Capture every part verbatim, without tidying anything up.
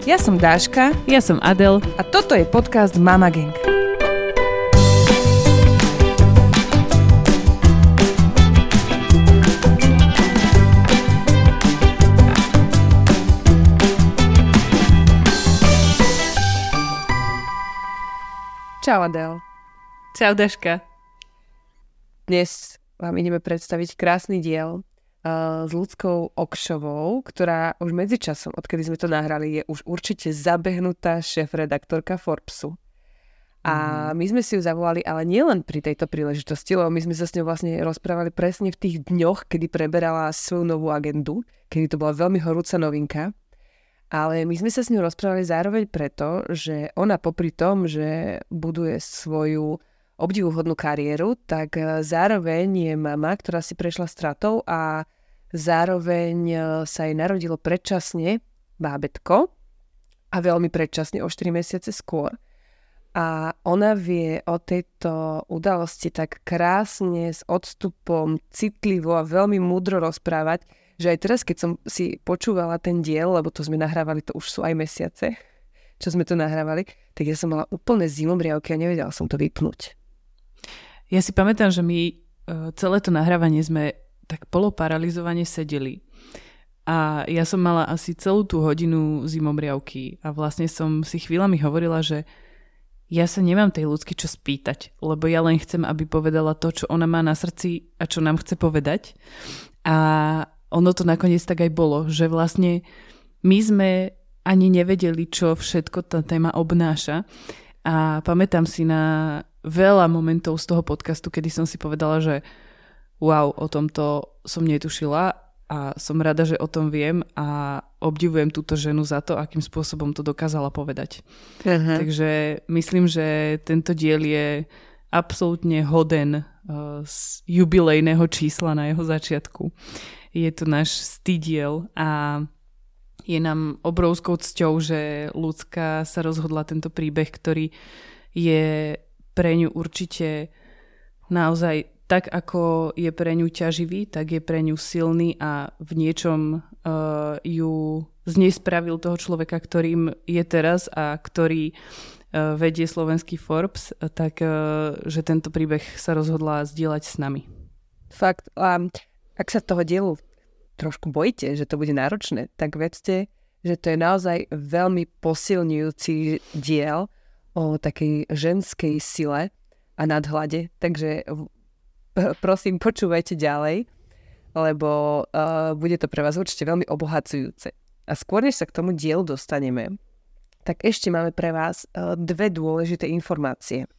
Ja som Dáška. Ja som Adel. A toto je podcast Mama Gang. Čau Adel. Čau Dáška. Dnes vám ideme predstaviť krásny diel uh, s Ľudskou Okšovou, ktorá už medzičasom, odkedy sme to nahrali, je už určite zabehnutá šéf-redaktorka Forbesu. A my sme si ju zavolali, ale nielen pri tejto príležitosti, lebo my sme sa s ňou vlastne rozprávali presne v tých dňoch, kedy preberala svoju novú agendu, kedy to bola veľmi horúca novinka. Ale my sme sa s ňou rozprávali zároveň preto, že ona popri tom, že buduje svoju obdivuhodnú kariéru, tak zároveň je mama, ktorá si prešla stratou a zároveň sa jej narodilo predčasne bábätko a veľmi predčasne, o štyri mesiace skôr. A ona vie o tejto udalosti tak krásne, s odstupom, citlivo a veľmi múdro rozprávať, že aj teraz, keď som si počúvala ten diel, lebo to sme nahrávali, to už sú aj mesiace, čo sme to nahrávali, tak ja som mala úplne zimomriavky a nevedela som to vypnúť. Ja si pamätám, že my celé to nahrávanie sme tak poloparalizovane sedeli. A ja som mala asi celú tú hodinu zimomriavky a vlastne som si chvíľami hovorila, že ja sa nemám tej ľudsky čo spýtať, lebo ja len chcem, aby povedala to, čo ona má na srdci a čo nám chce povedať. A ono to nakoniec tak aj bolo, že vlastne my sme ani nevedeli, čo všetko tá téma obnáša. A pamätám si na veľa momentov z toho podcastu, kedy som si povedala, že wow, o tomto som netušila a som rada, že o tom viem a obdivujem túto ženu za to, akým spôsobom to dokázala povedať. Uh-huh. Takže myslím, že tento diel je absolútne hoden uh, z jubilejného čísla na jeho začiatku. Je to náš stýdiel a je nám obrovskou cťou, že Ľudská sa rozhodla tento príbeh, ktorý je pre ňu určite naozaj tak, ako je pre ňu ťaživý, tak je pre ňu silný a v niečom uh, ju z nej spravil toho človeka, ktorým je teraz a ktorý uh, vedie slovenský Forbes, tak uh, že tento príbeh sa rozhodla zdieľať s nami. Fakt, um, ak sa toho dielu trošku bojíte, že to bude náročné, tak vedzte, že to je naozaj veľmi posilňujúci diel o takej ženskej sile a nadhľade. Takže prosím, počúvajte ďalej, lebo uh, bude to pre vás určite veľmi obohacujúce. A skôr, než sa k tomu dielu dostaneme, tak ešte máme pre vás uh, dve dôležité informácie.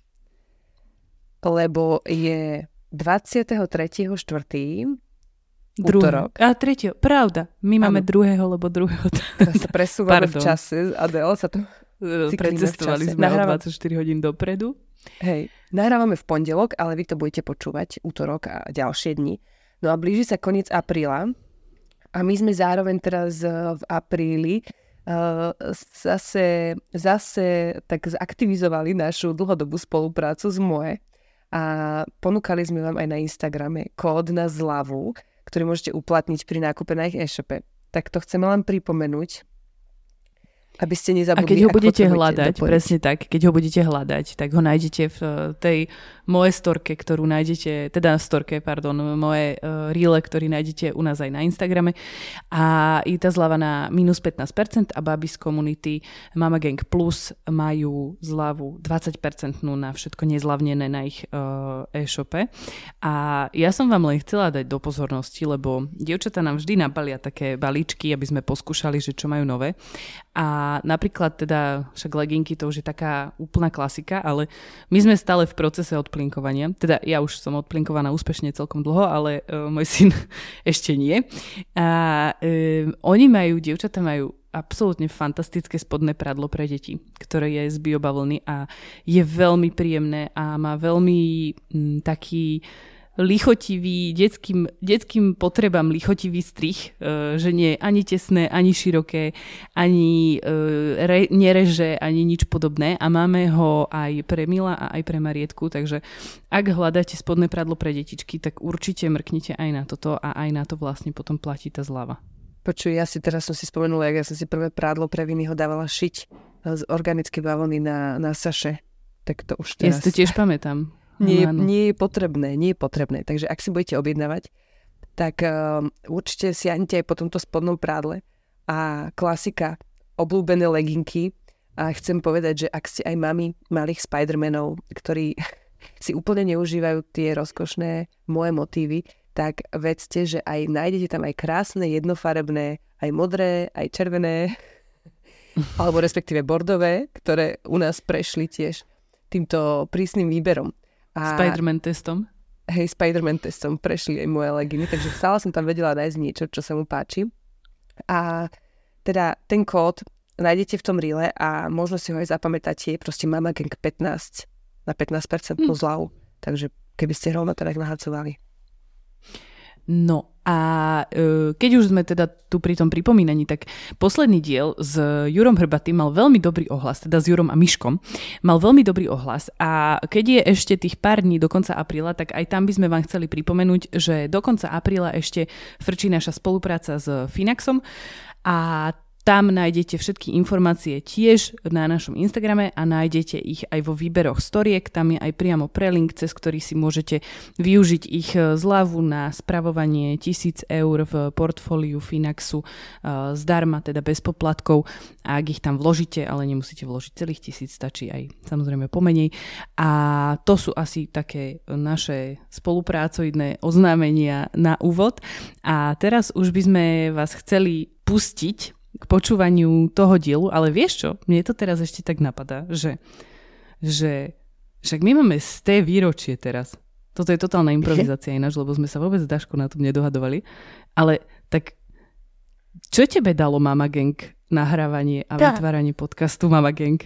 Lebo je dvadsiateho tretieho štvrtého útorok. A tretieho, pravda. My máme ano. druhého, lebo druhého. Teraz sa presúvame v čase. Adel, sa to Precestovali sme Nahráva... o dvadsaťštyri hodín dopredu. Hej, nahrávame v pondelok, ale vy to budete počúvať útorok a ďalšie dni. No a blíži sa koniec apríla a my sme zároveň teraz v apríli uh, zase, zase tak zaktivizovali našu dlhodobú spoluprácu s Moe a ponúkali sme vám aj na Instagrame kód na zľavu, ktorý môžete uplatniť pri nákupe na ich e-shope. Tak to chceme len pripomenúť, aby ste nezabudli. A keď ho budete hľadať, dopojiť. Presne tak, keď ho budete hľadať, tak ho nájdete v tej moje storke, ktorú nájdete, teda storke, pardon, moje uh, reele, ktorý nájdete u nás aj na Instagrame. A je tá zľava na mínus pätnásť percent a Babys Community Mama Gang Plus majú zľavu dvadsať percent na všetko nezľavnené na ich uh, e-shope. A ja som vám len chcela dať do pozornosti, lebo dievčatá nám vždy nabalia také balíčky, aby sme poskúšali, že čo majú nové. A napríklad teda, však leginky to už je taká úplná klasika, ale my sme stále v procese odplinkovania. Teda ja už som odplinkovaná úspešne celkom dlho, ale uh, môj syn ešte nie. A uh, oni majú, dievčatá majú absolútne fantastické spodné prádlo pre deti, ktoré je z biobavlny a je veľmi príjemné a má veľmi m, taký lichotivý, detským, detským potrebám lichotivý strih, e, že nie je ani tesné, ani široké, ani e, re, nereže, ani nič podobné a máme ho aj pre Mila a aj pre Marietku, takže ak hľadáte spodné prádlo pre detičky, tak určite mrknite aj na toto a aj na to vlastne potom platí tá zľava. Počuj, ja si teraz som si spomenula, jak ja som si prvé prádlo pre Viniho dávala šiť z organické bavlny na, na saše. Tak to už teraz... Ja si to tiež pamätám. Nie, nie je potrebné, nie je potrebné. Takže ak si budete objednávať, tak um, určite siahnite aj po tomto spodnom prádle. A klasika, obľúbené leginky. A chcem povedať, že ak ste aj mami malých Spidermanov, ktorí si úplne neužívajú tie rozkošné moje motívy, tak vedzte, že aj nájdete tam aj krásne, jednofarebné, aj modré, aj červené, alebo respektíve bordové, ktoré u nás prešli tiež týmto prísnym výberom. A Spider-Man testom. Hej, Spider-Man testom prešli aj moje leginy, takže stále som tam vedela nájsť niečo, čo sa mu páči. A teda ten kód nájdete v tom rile a možno si ho aj zapamätáte, proste MamaGang pätnásť na pätnásť percent hm. zľavu. Takže keby ste rovno teda nahacovali. No a e, keď už sme teda tu pri tom pripomínaní, tak posledný diel s Jurom Hrbatým mal veľmi dobrý ohlas, teda s Jurom a Miškom, mal veľmi dobrý ohlas a keď je ešte tých pár dní do konca apríla, tak aj tam by sme vám chceli pripomenúť, že do konca apríla ešte frčí naša spolupráca s Finaxom a tam nájdete všetky informácie tiež na našom Instagrame a nájdete ich aj vo výberoch storiek. Tam je aj priamo prelink, cez ktorý si môžete využiť ich zľavu na spravovanie tisíc eur v portfóliu Finaxu zdarma, teda bez poplatkov. A ak ich tam vložíte, ale nemusíte vložiť celých tisíc, stačí aj samozrejme pomenej. A to sú asi také naše spoluprácoidné oznámenia na úvod. A teraz už by sme vás chceli pustiť k počúvaniu toho dielu, ale vieš čo, mne to teraz ešte tak napadá, že, že však my máme sté výročie teraz. Toto je totálna improvizácia ináč, lebo sme sa vôbec s Daškou na tom nedohadovali. Ale tak čo tebe dalo MamaGang nahrávanie a tá. vytváranie podcastu MamaGang?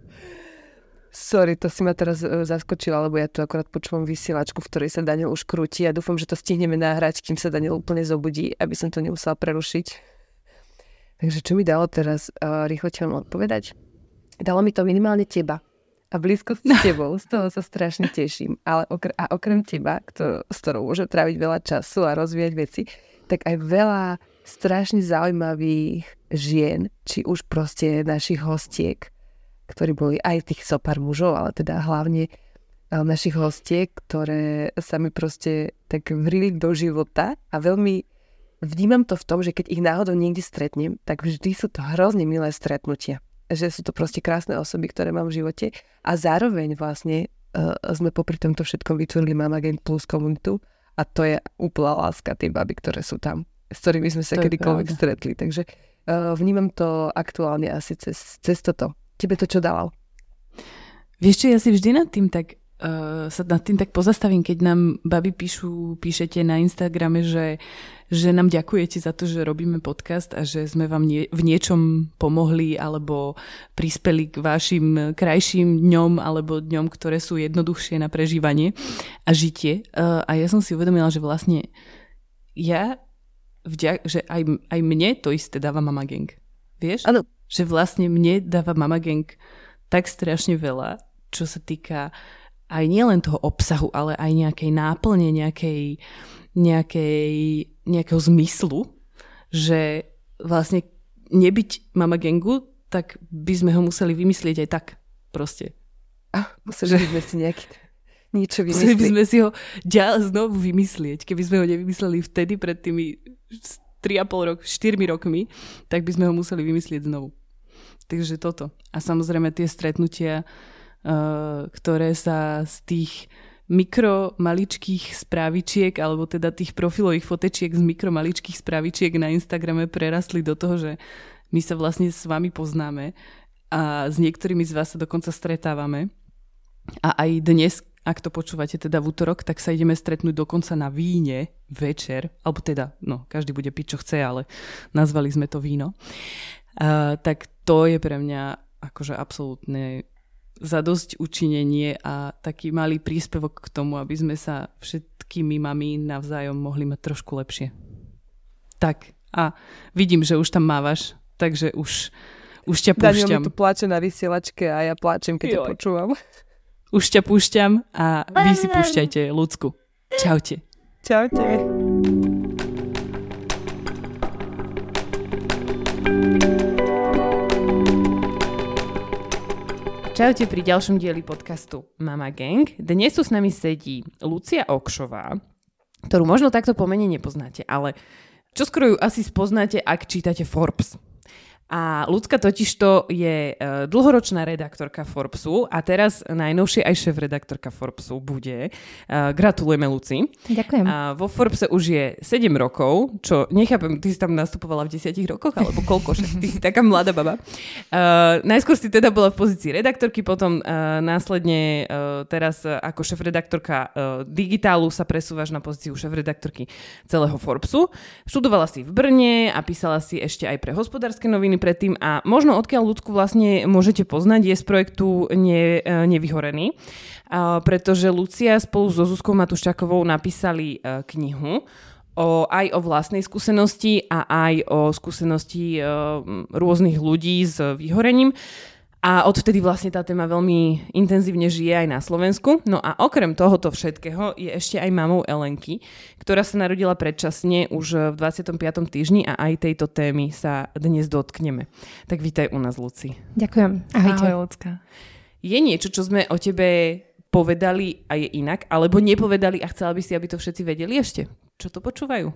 Sorry, to si ma teraz uh, zaskočila, lebo ja tu akorát počúvam vysielačku, v ktorej sa Daniel už krúti a dúfam, že to stihneme nahrať, kým sa Daniel úplne zobudí, aby som to nemusela prerušiť. Takže čo mi dalo teraz, uh, rýchlo ti vám odpovedať? Dalo mi to minimálne teba. A blízko s tebou, z toho sa strašne teším. Ale okr- a okrem teba, kto, s ktorou môže tráviť veľa času a rozvíjať veci, tak aj veľa strašne zaujímavých žien, či už proste našich hostiek, ktorí boli aj tých sopár mužov, ale teda hlavne uh, našich hostiek, ktoré sa mi proste tak vrili do života a veľmi vnímam to v tom, že keď ich náhodou niekde stretnem, tak vždy sú to hrozne milé stretnutia. Že sú to proste krásne osoby, ktoré mám v živote a zároveň vlastne uh, sme popri tomto všetkom vytvorili MamaGang Plus komunitu a to je úplná láska tie baby, ktoré sú tam, s ktorými sme sa to kedykoľvek stretli. Takže uh, vnímam to aktuálne asi cez, cez toto. Tebe to čo dalo? Vieš čo, ja si vždy nad tým tak Uh, sa nad tým tak pozastavím, keď nám babi píšu, píšete na Instagrame, že, že nám ďakujete za to, že robíme podcast a že sme vám nie, v niečom pomohli alebo prispeli k vašim krajším dňom alebo dňom, ktoré sú jednoduchšie na prežívanie a žitie. Uh, a ja som si uvedomila, že vlastne ja vďak, že aj, aj mne to isté dáva MamaGang. Vieš? Ano. Že vlastne mne dáva MamaGang tak strašne veľa, čo sa týka aj nielen toho obsahu, ale aj nejakej náplne, nejakej, nejakej, nejakého zmyslu, že vlastne nebyť MamaGangu, tak by sme ho museli vymyslieť aj tak proste. Ah, museli by sme si nejaký niečo vymyslieť. Museli by sme si ho ďalej znovu vymyslieť. Keby sme ho nevymysleli vtedy pred tými tri a pol rok, štyri rokmi, tak by sme ho museli vymyslieť znovu. Takže toto. A samozrejme tie stretnutia, Uh, ktoré sa z tých mikro maličkých správičiek alebo teda tých profilových fotečiek z mikro maličkých správičiek na Instagrame prerastli do toho, že my sa vlastne s vami poznáme a s niektorými z vás sa dokonca stretávame a aj dnes, ak to počúvate teda v útorok, tak sa ideme stretnúť dokonca na víne večer, alebo teda, no, každý bude piť čo chce, ale nazvali sme to víno. Uh, tak to je pre mňa akože absolútne zadosť učinenie a taký malý príspevok k tomu, aby sme sa všetkými mami navzájom mohli mať trošku lepšie. Tak, a vidím, že už tam mávaš, takže už, už ťa púšťam. Daniel mi tu pláče na vysielačke a ja pláčem, keď Joj. ťa počúvam. Už ťa púšťam a vy si púšťajte ľudsku. Čaute. Čaute. Čaute pri ďalšom dieli podcastu Mama Gang. Dnes tu s nami sedí Lucia Okšová, ktorú možno takto po mene nepoznáte, ale čoskoro ju asi spoznáte, ak čítate Forbes. A Lucka totižto je dlhoročná redaktorka Forbesu a teraz najnovšie aj šéf-redaktorka Forbesu bude. Gratulujeme, Luci. Ďakujem. A vo Forbese už je sedem rokov, čo nechápem, ty si tam nastupovala v desiatich rokoch, alebo koľko, však ty si taká mladá baba. Uh, najskôr si teda bola v pozícii redaktorky, potom uh, následne uh, teraz uh, ako šéf-redaktorka uh, digitálu sa presúvaš na pozíciu šéf-redaktorky celého Forbesu. Študovala si v Brne a písala si ešte aj pre Hospodárske noviny predtým a možno odkiaľ Ľudku vlastne môžete poznať, je z projektu ne, Nevyhorený, uh, pretože Lucia spolu so Zuzkou Matuščákovou napísali uh, knihu o, aj o vlastnej skúsenosti a aj o skúsenosti uh, rôznych ľudí s vyhorením. A odvtedy vlastne tá téma veľmi intenzívne žije aj na Slovensku. No a okrem tohoto všetkého je ešte aj mamou Elenky, ktorá sa narodila predčasne už v dvadsiatom piatom týždni a aj tejto témy sa dnes dotkneme. Tak vítaj u nás, Luci. Ďakujem. Ahojte. Ahoj, Lucka. Je niečo, čo sme o tebe povedali a je inak, alebo nepovedali a chcela by si, aby to všetci vedeli ešte? Čo to počúvajú?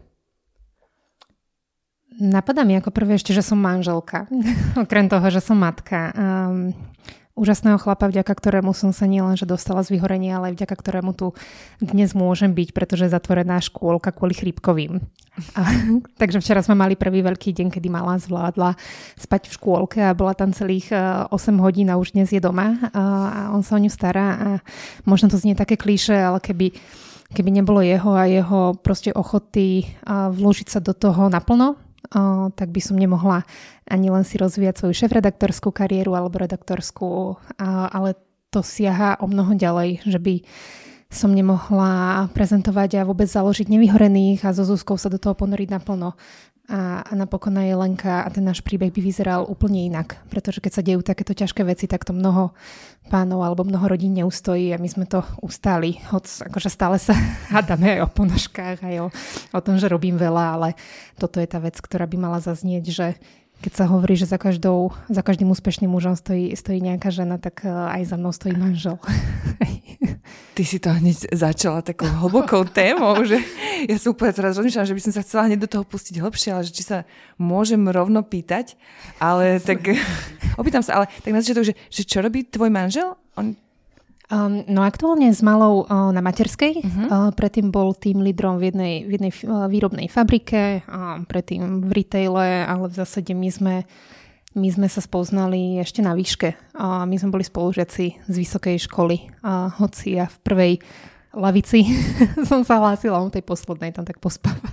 Napadá mi ako prvé ešte, že som manželka. Okrem toho, že som matka. Um, úžasného chlapa, vďaka ktorému som sa nielenže dostala z vyhorenia, ale aj vďaka ktorému tu dnes môžem byť, pretože je zatvorená škôlka kvôli chrípkovým. A, takže včera sme mali prvý veľký deň, kedy malá zvládla spať v škôlke a bola tam celých osem hodín a už dnes je doma. A on sa o ňu stará a možno to znie také klíše, ale keby keby nebolo jeho a jeho proste ochoty vložiť sa do toho naplno, O, tak by som nemohla ani len si rozvíjať svoju šéfredaktorskú kariéru alebo redaktorskú, a, ale to siaha o mnoho ďalej, že by som nemohla prezentovať a vôbec založiť Nevyhorených a so Zuzkou sa do toho ponoriť naplno. A, a napokon aj Lenka a ten náš príbeh by vyzeral úplne inak, pretože keď sa dejú takéto ťažké veci, tak to mnoho pánov alebo mnoho rodín neustojí a my sme to ustáli. Hoď akože stále sa hádame aj o ponožkách, aj o, o tom, že robím veľa, ale toto je tá vec, ktorá by mala zaznieť, že keď sa hovorí, že za, každou, za každým úspešným mužom stojí, stojí nejaká žena, tak aj za mnou stojí manžel. Ty si to hneď začala takou hlbokou témou, že ja som úplne teraz rozmýšľala, že by som sa chcela hneď do toho pustiť hlbšie, ale že či sa môžem rovno pýtať, ale tak opýtam sa, ale tak na začiatok, že, že čo robí tvoj manžel? On... Um, no aktuálne s malou uh, na materskej, uh-huh. uh, predtým bol tým lídrom v jednej, v jednej uh, výrobnej fabrike, uh, predtým v retaile, ale v zásade my sme, my sme sa spoznali ešte na výške. Uh, my sme boli spolužiaci z vysokej školy, uh, hoci ja v prvej lavici som sa hlásila, on tej poslednej tam tak pospával.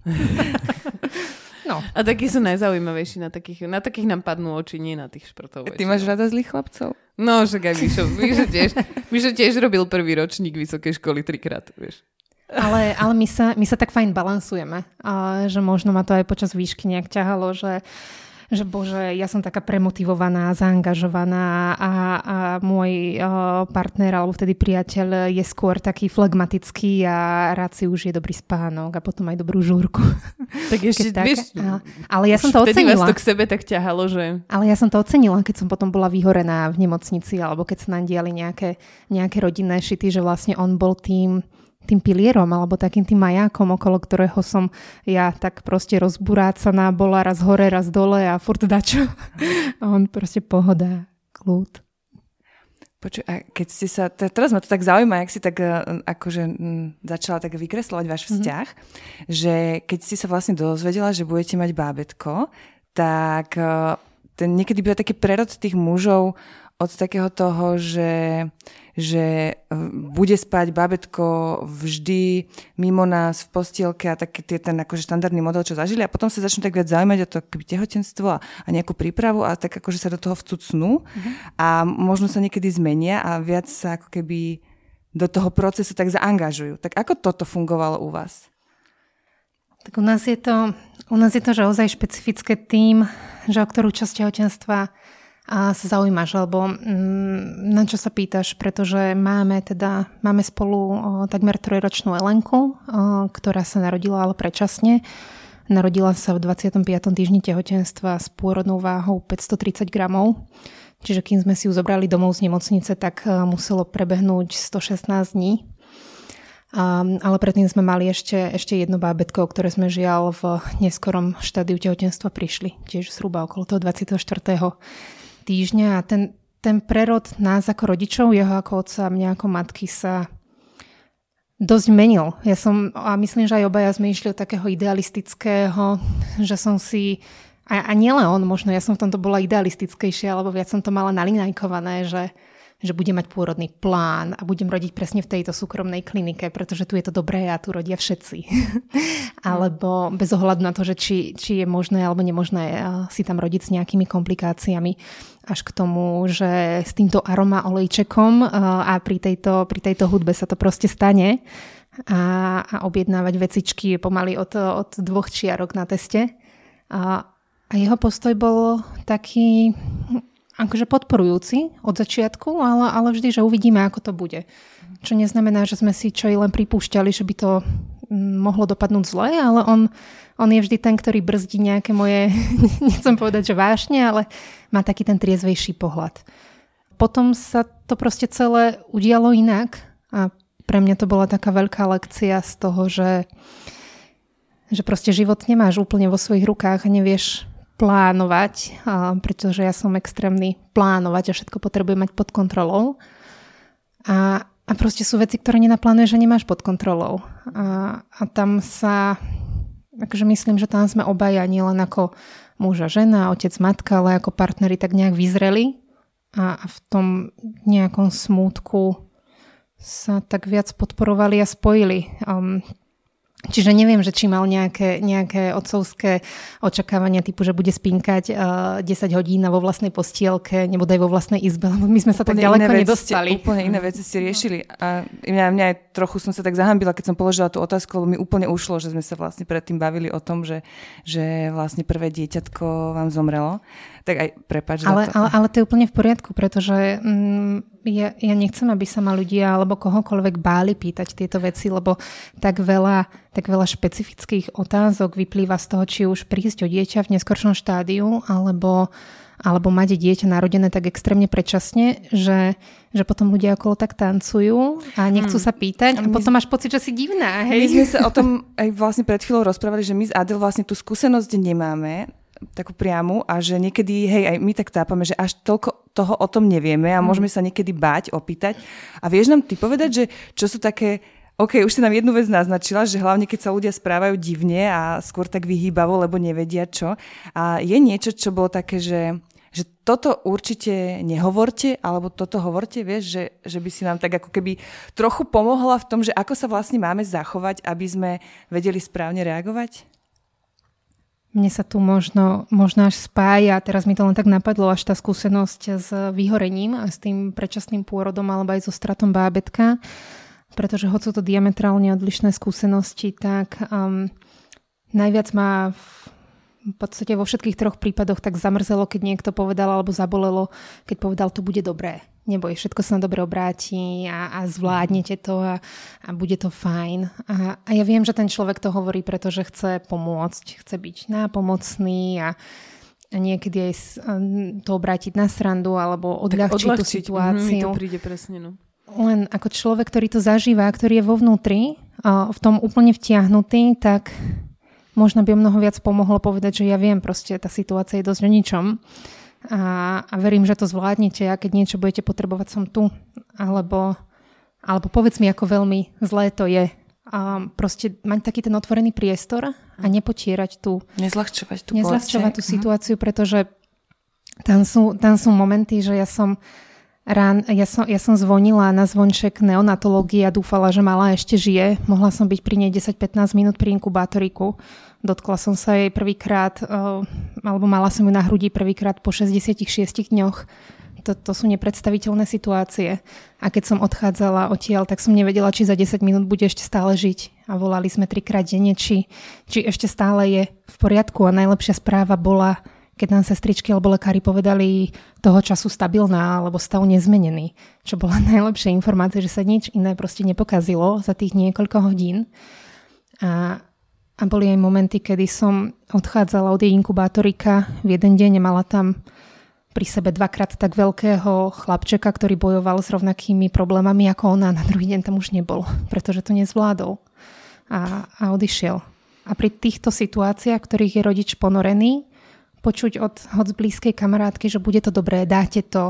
No. A takí sú najzaujímavejší, na takých, na takých nám padnú oči, nie na tých športov. Ty máš rada zlých chlapcov? No, však aj Mišo. Mišo tiež, Mišo tiež robil prvý ročník vysokej školy trikrát, vieš. Ale, ale my, sa, my sa tak fajn balansujeme, a že možno ma to aj počas výšky nejak ťahalo, že že bože, ja som taká premotivovaná, zaangažovaná a, a môj uh, partner alebo vtedy priateľ je skôr taký flegmatický a rád si už je dobrý spánok a potom aj dobrú žúrku. Tak ešte, tak, vieš, a, ale ja som to vtedy ocenila. Vás to k sebe tak ťahalo, že... Ale ja som to ocenila, keď som potom bola vyhorená v nemocnici alebo keď sa nám diali nejaké, nejaké rodinné šity, že vlastne on bol tým tým pilierom alebo takým tým majákom, okolo ktorého som ja tak proste rozburácaná bola raz hore, raz dole a furt dačo. A on proste pohoda, kľud. Počuj, a keď ste sa, teraz ma to tak zaujíma, jak si tak akože m, začala tak vykreslovať váš vzťah, mm-hmm. že keď si sa vlastne dozvedela, že budete mať bábätko, tak ten niekedy býva taký prerod tých mužov od takého toho, že, že bude spať bábätko vždy mimo nás v postielke a taký ten akože štandardný model, čo zažili a potom sa začnú tak viac zaujímať o to tehotenstvo a, a nejakú prípravu a tak akože sa do toho vcucnú mm-hmm. a možno sa niekedy zmenia a viac sa ako keby do toho procesu tak zaangažujú. Tak ako toto fungovalo u vás? Tak u nás je to, u nás je to, že ozaj špecifické tým, že o ktorú časť tehotenstva a sa zaujímaš, alebo mm, na čo sa pýtaš, pretože máme teda, máme spolu o, takmer trojročnú Elenku, o, ktorá sa narodila ale predčasne. Narodila sa v dvadsiatom piatom týždni tehotenstva s pôrodnou váhou päťstotridsať gramov, Čiže kým sme si ju zobrali domov z nemocnice, tak muselo prebehnúť stošestnásť dní. Um, ale predtým sme mali ešte, ešte jedno bábätko, ktoré sme žiaľ v neskorom štádiu tehotenstva prišli. Tiež zhruba okolo toho dvadsiateho štvrtého týždňa. A ten, ten prerod nás ako rodičov, jeho ako otca, mňa ako matky sa dosť menil. Ja som, a myslím, že aj obaja sme išli od takého idealistického, že som si, a, a nielen on možno, ja som v tomto bola idealistickejšia, alebo viac som to mala nalinajkované, že že budem mať pôrodný plán a budem rodiť presne v tejto súkromnej klinike, pretože tu je to dobré a tu rodia všetci. Alebo bez ohľadu na to, že či, či je možné alebo nemožné si tam rodiť s nejakými komplikáciami, až k tomu, že s týmto aroma olejčekom a pri tejto, pri tejto hudbe sa to proste stane a, a objednávať vecičky pomaly od, od dvoch čiarok na teste. A, a jeho postoj bol taký akože podporujúci od začiatku, ale, ale vždy, že uvidíme, ako to bude. Čo neznamená, že sme si čo i len pripúšťali, že by to mohlo dopadnúť zle, ale on, on je vždy ten, ktorý brzdí nejaké moje, nechcem povedať, že vášne, ale má taký ten triezvejší pohľad. Potom sa to proste celé udialo inak a pre mňa to bola taká veľká lekcia z toho, že, že proste život nemáš úplne vo svojich rukách a nevieš plánovať, pretože ja som extrémny plánovať a všetko potrebujem mať pod kontrolou. A, a proste sú veci, ktoré nenaplánuješ a nemáš pod kontrolou. A, a tam sa, akože myslím, že tam sme obaja nielen ako muž a žena, otec, matka, ale ako partneri tak nejak vyzreli a, a v tom nejakom smútku sa tak viac podporovali a spojili. Um, Čiže neviem, že či mal nejaké, nejaké otcovské očakávania typu, že bude spinkať uh, desať hodín vo vlastnej postielke, nebodaj vo vlastnej izbe, lebo my sme sa úplne tak ďaleko nedostali. Ste, úplne iné veci ste riešili. A mňa, mňa aj trochu som sa tak zahambila, keď som položila tú otázku, lebo mi úplne ušlo, že sme sa vlastne predtým bavili o tom, že, že vlastne prvé dieťatko vám zomrelo. Tak aj prepáč ale, za to. Ale, ale to je úplne v poriadku, pretože mm, ja, ja nechcem, aby sa ma ľudia alebo kohokoľvek báli pýtať tieto veci, lebo tak veľa, tak veľa špecifických otázok vyplýva z toho, či už prísť o dieťa v neskoršom štádiu, alebo, alebo mať dieťa narodené tak extrémne predčasne, že, že potom ľudia okolo tak tancujú a nechcú hmm. sa pýtať a, a potom máš pocit, že si divná. Hej? My sme sa o tom aj vlastne pred chvíľou rozprávali, že my s Adel vlastne tú skúsenosť nemáme, takú priamu a že niekedy, hej, aj my tak tápame, že až toľko toho o tom nevieme a môžeme sa niekedy báť, opýtať. A vieš nám ty povedať, že čo sú také, OK, už si nám jednu vec naznačila, že hlavne keď sa ľudia správajú divne a skôr tak vyhýbavo, lebo nevedia čo. A je niečo, čo bolo také, že, že toto určite nehovorte, alebo toto hovorte, vieš, že, že by si nám tak ako keby trochu pomohla v tom, že ako sa vlastne máme zachovať, aby sme vedeli správne reagovať? Mne sa tu možno, možno až spája, teraz mi to len tak napadlo, až tá skúsenosť s vyhorením a s tým predčasným pôrodom alebo aj so stratom bábätka, pretože hoď sú to diametrálne odlišné skúsenosti, tak um, najviac ma v, v podstate vo všetkých troch prípadoch tak zamrzelo, keď niekto povedal alebo zabolelo, keď povedal, to bude dobré. Neboj, všetko sa na dobre obráti a, a zvládnete to a, a bude to fajn. A, a ja viem, že ten človek to hovorí, pretože chce pomôcť, chce byť nápomocný a, a niekedy aj to obrátiť na srandu alebo odľahčiť, odľahčiť tú situáciu. Mm, mi to príde presne, no. Len ako človek, ktorý to zažíva, ktorý je vo vnútri, v tom úplne vtiahnutý, tak možno by mnoho viac pomohlo povedať, že ja viem, proste tá situácia je dosť o ničom. A, a verím, že to zvládnete a keď niečo budete potrebovať, som tu. Alebo, alebo povedz mi, ako veľmi zlé to je. A proste mať taký ten otvorený priestor a nepotierať tú, nezľahčovať tú, nezľahčovať tú situáciu, pretože tam sú, tam sú momenty, že ja som Rán, ja, som, ja som zvonila na zvonček neonatológie a dúfala, že malá ešte žije. Mohla som byť pri nej desať pätnásť minút pri inkubátoriku. Dotkla som sa jej prvýkrát, uh, alebo mala som ju na hrudi prvýkrát po šesťdesiatšesť dňoch. To, to sú nepredstaviteľné situácie. A keď som odchádzala odtiaľ, tak som nevedela, či za desať minút bude ešte stále žiť. A volali sme trikrát denne, či, či ešte stále je v poriadku. A najlepšia správa bola, keď nám sestričky alebo lekári povedali toho času stabilná alebo stav nezmenený. Čo bola najlepšia informácia, že sa nič iné proste nepokazilo za tých niekoľko hodín. A, a boli aj momenty, kedy som odchádzala od jej inkubátorika v jeden deň, mala tam pri sebe dvakrát tak veľkého chlapčeka, ktorý bojoval s rovnakými problémami ako ona. Na druhý deň tam už nebol, pretože to nezvládol a, a odišiel. A pri týchto situáciách, ktorých je rodič ponorený, počuť od, od blízkej kamarátky, že bude to dobré, dáte to,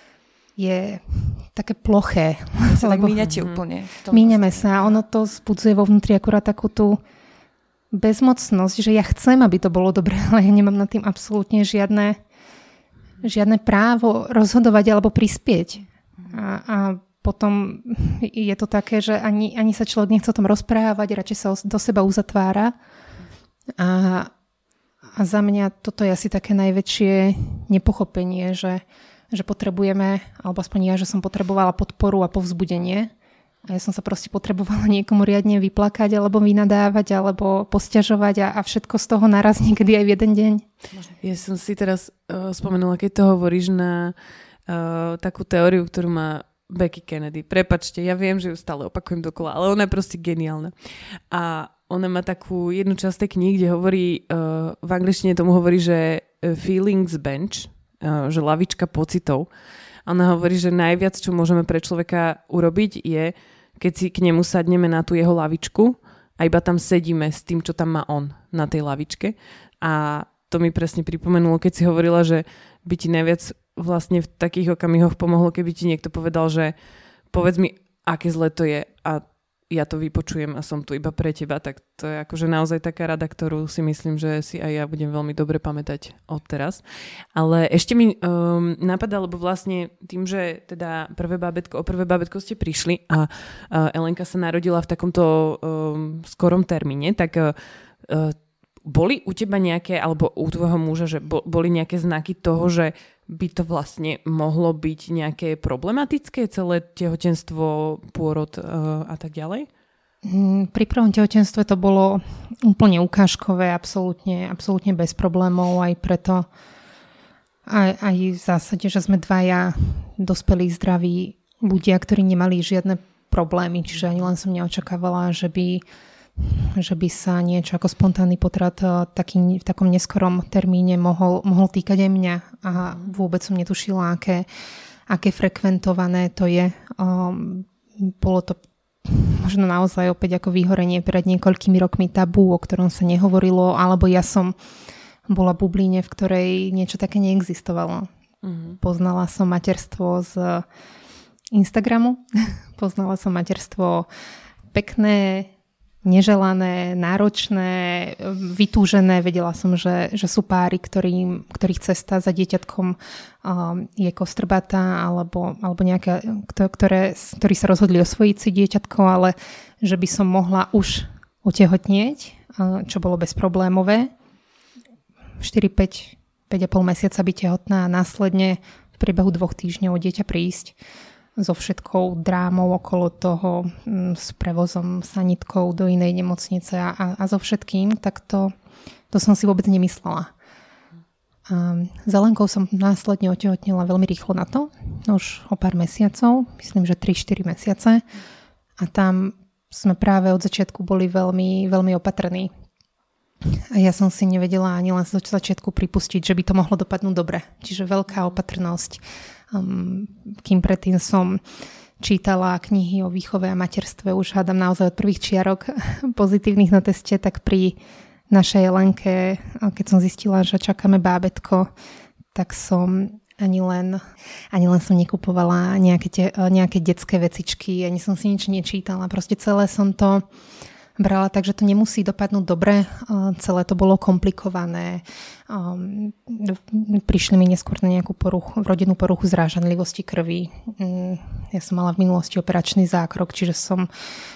je také ploché. Sa tak míňate úplne. Míňame sa a ono to vzbudzuje vo vnútri akurát takú tú bezmocnosť, že ja chcem, aby to bolo dobré, ale ja nemám nad tým absolútne žiadne, žiadne právo rozhodovať alebo prispieť. A, a potom je to také, že ani, ani sa človek nechce o tom rozprávať, radšej sa do seba uzatvára. A A za mňa toto je asi také najväčšie nepochopenie, že, že potrebujeme, alebo aspoň ja, že som potrebovala podporu a povzbudenie. A ja som sa proste potrebovala niekomu riadne vyplakať, alebo vynadávať, alebo posťažovať a, a všetko z toho naraz niekedy aj v jeden deň. Ja som si teraz uh, spomenula, keď to hovoríš na uh, takú teóriu, ktorú má Becky Kennedy. Prepačte, ja viem, že ju stále opakujem dokola, ale ona je proste geniálna. A ona má takú jednu časť tej knihy, kde hovorí, uh, v angličtine tomu hovorí, že feelings bench, uh, že lavička pocitov. Ona hovorí, že najviac, čo môžeme pre človeka urobiť, je, keď si k nemu sadneme na tú jeho lavičku a iba tam sedíme s tým, čo tam má on na tej lavičke. A to mi presne pripomenulo, keď si hovorila, že by ti najviac vlastne v takých okamihoch pomohlo, keby ti niekto povedal, že povedz mi, aké zle to je a ja to vypočujem a som tu iba pre teba, tak to je akože naozaj taká rada, ktorú si myslím, že si aj ja budem veľmi dobre pamätať od teraz. Ale ešte mi um, napadá, lebo vlastne tým, že teda prvé bábätko, o prvé bábätko ste prišli a uh, Elenka sa narodila v takomto um, skorom termíne, tak uh, boli u teba nejaké, alebo u tvojho muža, že bo, boli nejaké znaky toho, že by to vlastne mohlo byť nejaké problematické, celé tehotenstvo, pôrod uh, a tak ďalej? Pri prvom tehotenstve to bolo úplne ukážkové, absolútne, absolútne bez problémov, aj preto aj, aj v zásade, že sme dvaja dospelí, zdraví ľudia, ktorí nemali žiadne problémy, čiže ani len som neočakávala, že by že by sa niečo ako spontánny potrat taký, v takom neskorom termíne mohol, mohol týkať aj mňa a vôbec som netušila, aké, aké frekventované to je. Um, bolo to možno naozaj opäť ako vyhorenie pred niekoľkými rokmi tabu, o ktorom sa nehovorilo, alebo ja som bola v bubline, v ktorej niečo také neexistovalo. Mm-hmm. Poznala som materstvo z Instagramu, poznala som materstvo pekné, neželané, náročné, vytúžené. Vedela som, že, že sú páry, ktorým, ktorých cesta za dieťatkom um, je kostrbatá, alebo, alebo nejaké, ktoré, ktorí sa rozhodli osvojiť si dieťatko, ale že by som mohla už otehotnieť, uh, čo bolo bezproblémové. štyri päť, päť a pol mesiaca byť tehotná a následne v priebehu dvoch týždňov dieťa prísť so všetkou drámou okolo toho, s prevozom sanitkou do inej nemocnice a, a so všetkým, tak to, to som si vôbec nemyslela. A za Lenkou som následne otehotnila veľmi rýchlo na to, už o pár mesiacov, myslím, že tri štyri mesiace. A tam sme práve od začiatku boli veľmi, veľmi opatrní. A ja som si nevedela ani len z začiatku pripustiť, že by to mohlo dopadnúť dobre. Čiže veľká opatrnosť. Um, kým predtým som čítala knihy o výchove a materstve, už hádam naozaj od prvých čiarok pozitívnych na teste, tak pri našej Lenke, keď som zistila, že čakáme bábätko, tak som ani len, ani len som nekupovala nejaké, te, nejaké detské vecičky, ani som si nič nečítala. Proste celé som to brala tak, že to nemusí dopadnúť dobre. Celé to bolo komplikované. Prišli mi neskôr na nejakú poruchu, rodinnú poruchu zrážanlivosti krvi. Ja som mala v minulosti operačný zákrok, čiže som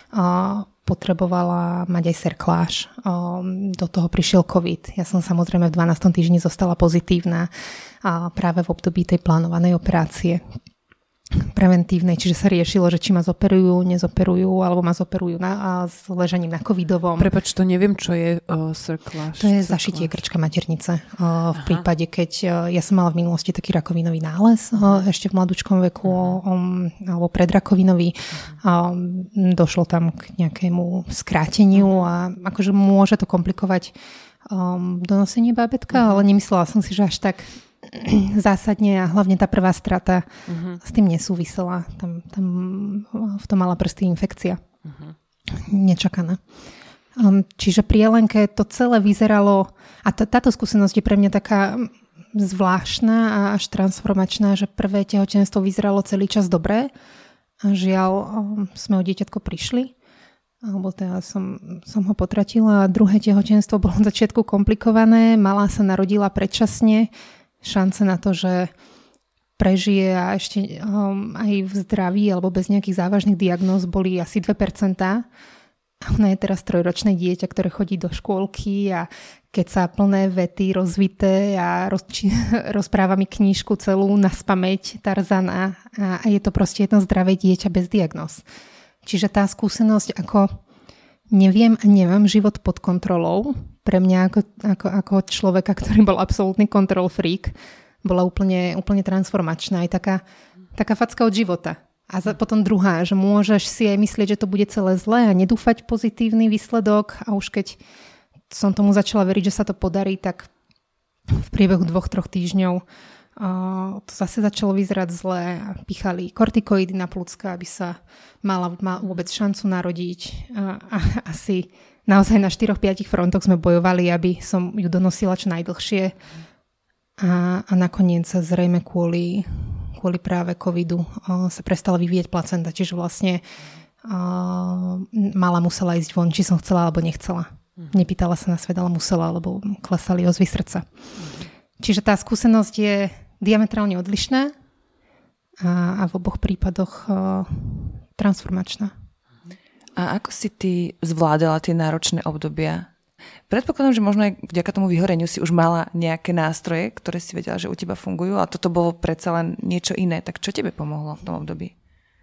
potrebovala mať aj serkláž. Do toho prišiel COVID. Ja som samozrejme v dvanástom týždni zostala pozitívna práve v období tej plánovanej operácie preventívnej, čiže sa riešilo, že či ma zoperujú, nezoperujú, alebo ma zoperujú na, s ležaním na covidovom. Prepač, to neviem, čo je uh, serkláž. To je zašitie krčka maternice. Uh, v prípade, keď uh, ja som mala v minulosti taký rakovinový nález, uh, ešte v mladúčkom veku, um, alebo predrakovinový, um, došlo tam k nejakému skráteniu a akože môže to komplikovať um, donosenie bábätka, ale nemyslela som si, že až tak zásadne a hlavne tá prvá strata uh-huh. s tým nesúvisela. Tam, tam v tom mala prsty infekcia. Uh-huh. Nečakaná. Um, čiže pri Jelenke to celé vyzeralo, a t- táto skúsenosť je pre mňa taká zvláštna a až transformačná, že prvé tehotenstvo vyzeralo celý čas dobre a žiaľ um, sme o dieťatko prišli. Alebo teda som, som ho potratila. Druhé tehotenstvo bolo v začiatku komplikované. Malá sa narodila predčasne. Šance na to, že prežije a ešte um, aj v zdraví alebo bez nejakých závažných diagnóz boli asi dve percentá. Ona je teraz trojročné dieťa, ktoré chodí do škôlky a keď sa plné vety rozvité a roz, či, rozpráva mi knížku celú naspamäť Tarzana a, a je to proste jedno zdravé dieťa bez diagnóz. Čiže tá skúsenosť, ako neviem a nemám život pod kontrolou, pre mňa ako, ako, ako človeka, ktorý bol absolútny control freak, bola úplne, úplne transformačná. Aj taká, taká facka od života. A za, potom druhá, že môžeš si aj myslieť, že to bude celé zlé a nedúfať pozitívny výsledok. A už keď som tomu začala veriť, že sa to podarí, tak v priebehu dvoch, troch týždňov Uh, to zase začalo vyzerať zle a pichali kortikoidy na plúcka, aby sa mala, mala vôbec šancu narodiť. Uh, a asi naozaj na štyroch piatich frontoch sme bojovali, aby som ju donosila čo najdlhšie. A, a nakoniec zrejme kvôli, kvôli práve covidu uh, sa prestala vyvíjať placenta. Čiže vlastne uh, mala musela ísť von, či som chcela alebo nechcela. Nepýtala sa na svet, ale musela, lebo klesali ozvy srdca. Čiže tá skúsenosť je diametrálne odlišná a, a v oboch prípadoch uh, transformačná. A ako si ty zvládala tie náročné obdobia? Predpokladám, že možno aj vďaka tomu vyhoreniu si už mala nejaké nástroje, ktoré si vedela, že u teba fungujú, a toto bolo predsa len niečo iné. Tak čo tebe pomohlo v tom období?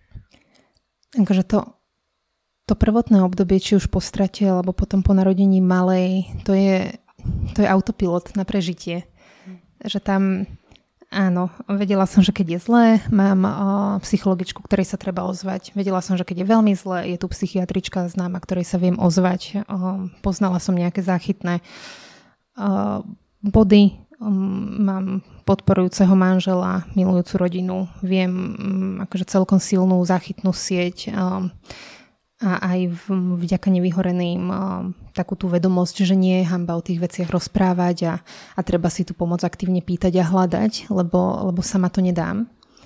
Akože to, to prvotné obdobie, či už po strate alebo potom po narodení malej, to je, to je autopilot na prežitie. Že tam, áno, vedela som, že keď je zlé, mám o, psychologičku, ktorej sa treba ozvať. Vedela som, že keď je veľmi zlé, je tu psychiatrička známa, ktorej sa viem ozvať. O, poznala som nejaké záchytné o, body. O, mám podporujúceho manžela, milujúcu rodinu. Viem m, akože celkom silnú záchytnú sieť o, a aj v, vďaka nevyhoreným o, takú tú vedomosť, že nie je hanba o tých veciach rozprávať a, a treba si tu pomoc aktívne pýtať a hľadať, lebo, lebo sama to nedám.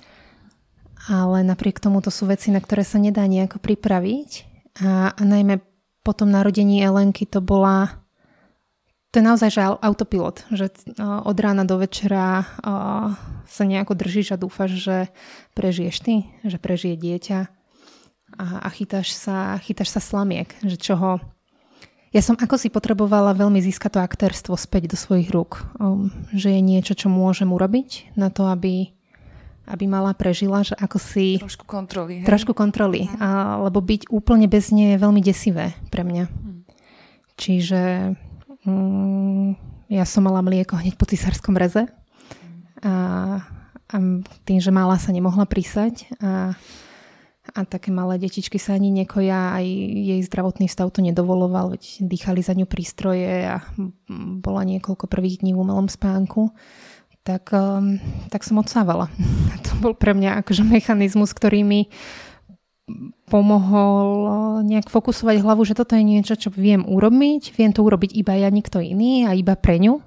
Ale napriek tomu to sú veci, na ktoré sa nedá nejako pripraviť. A, a najmä po tom narodení Elenky to bola, to je naozaj že autopilot, že o, od rána do večera o, sa nejako držíš a dúfaš, že prežiješ ty, že prežije dieťa a, a chytáš sa, chytáš sa slamiek, že čoho. Ja som ako si potrebovala veľmi získať to aktérstvo späť do svojich rúk. Um, že je niečo, čo môžem urobiť na to, aby, aby mala prežila, že ako si... Trošku kontroly. Hej? Trošku kontroly. Uh-huh. A, lebo byť úplne bez nej je veľmi desivé pre mňa. Uh-huh. Čiže um, ja som mala mlieko hneď po cisárskom reze. Uh-huh. A, a tým, že mala sa nemohla prísať a A také malé detičky sa ani nekoja, aj jej zdravotný stav to nedovoloval, veď dýchali za ňu prístroje a bola niekoľko prvých dní v umelom spánku. Tak, um, tak som odsávala. To bol pre mňa akože mechanizmus, ktorý mi pomohol nejak fokusovať hlavu, že toto je niečo, čo viem urobiť. Viem to urobiť iba ja, nikto iný a iba pre ňu.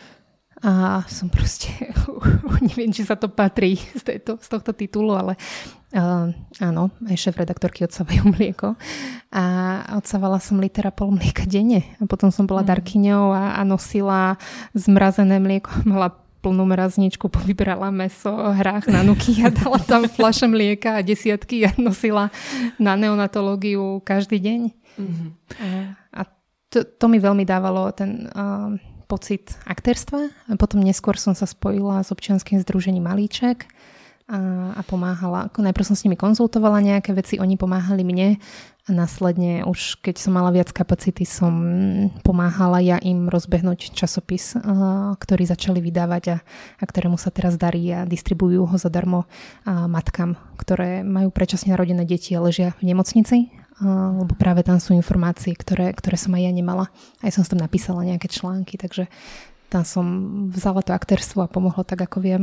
A som proste, neviem, či sa to patrí z, tejto, z tohto titulu, ale uh, áno, aj šéf-redaktorky odsávajú mlieko. A odsávala som litera pol mlieka denne. A potom som bola mm. darkyňou a, a nosila zmrazené mlieko. Mala plnú mrazničku, povybrala mäso, hrách na nuky a dala tam fľaše mlieka a desiatky a nosila na neonatológiu každý deň. Mm. A, a to, to mi veľmi dávalo ten... Uh, pocit aktérstva. A potom neskôr som sa spojila s občianskym združením Malíček a, a pomáhala. Najprv som s nimi konzultovala nejaké veci, oni pomáhali mne a následne už keď som mala viac kapacity, som pomáhala ja im rozbehnúť časopis, a, ktorý začali vydávať a, a ktorému sa teraz darí a distribujú ho zadarmo a, matkám, ktoré majú predčasne narodené deti a ležia v nemocnici. Lebo práve tam sú informácie, ktoré, ktoré som aj ja nemala. Aj som tam napísala nejaké články, takže tam som vzala to aktérstvo a pomohlo tak, ako viem.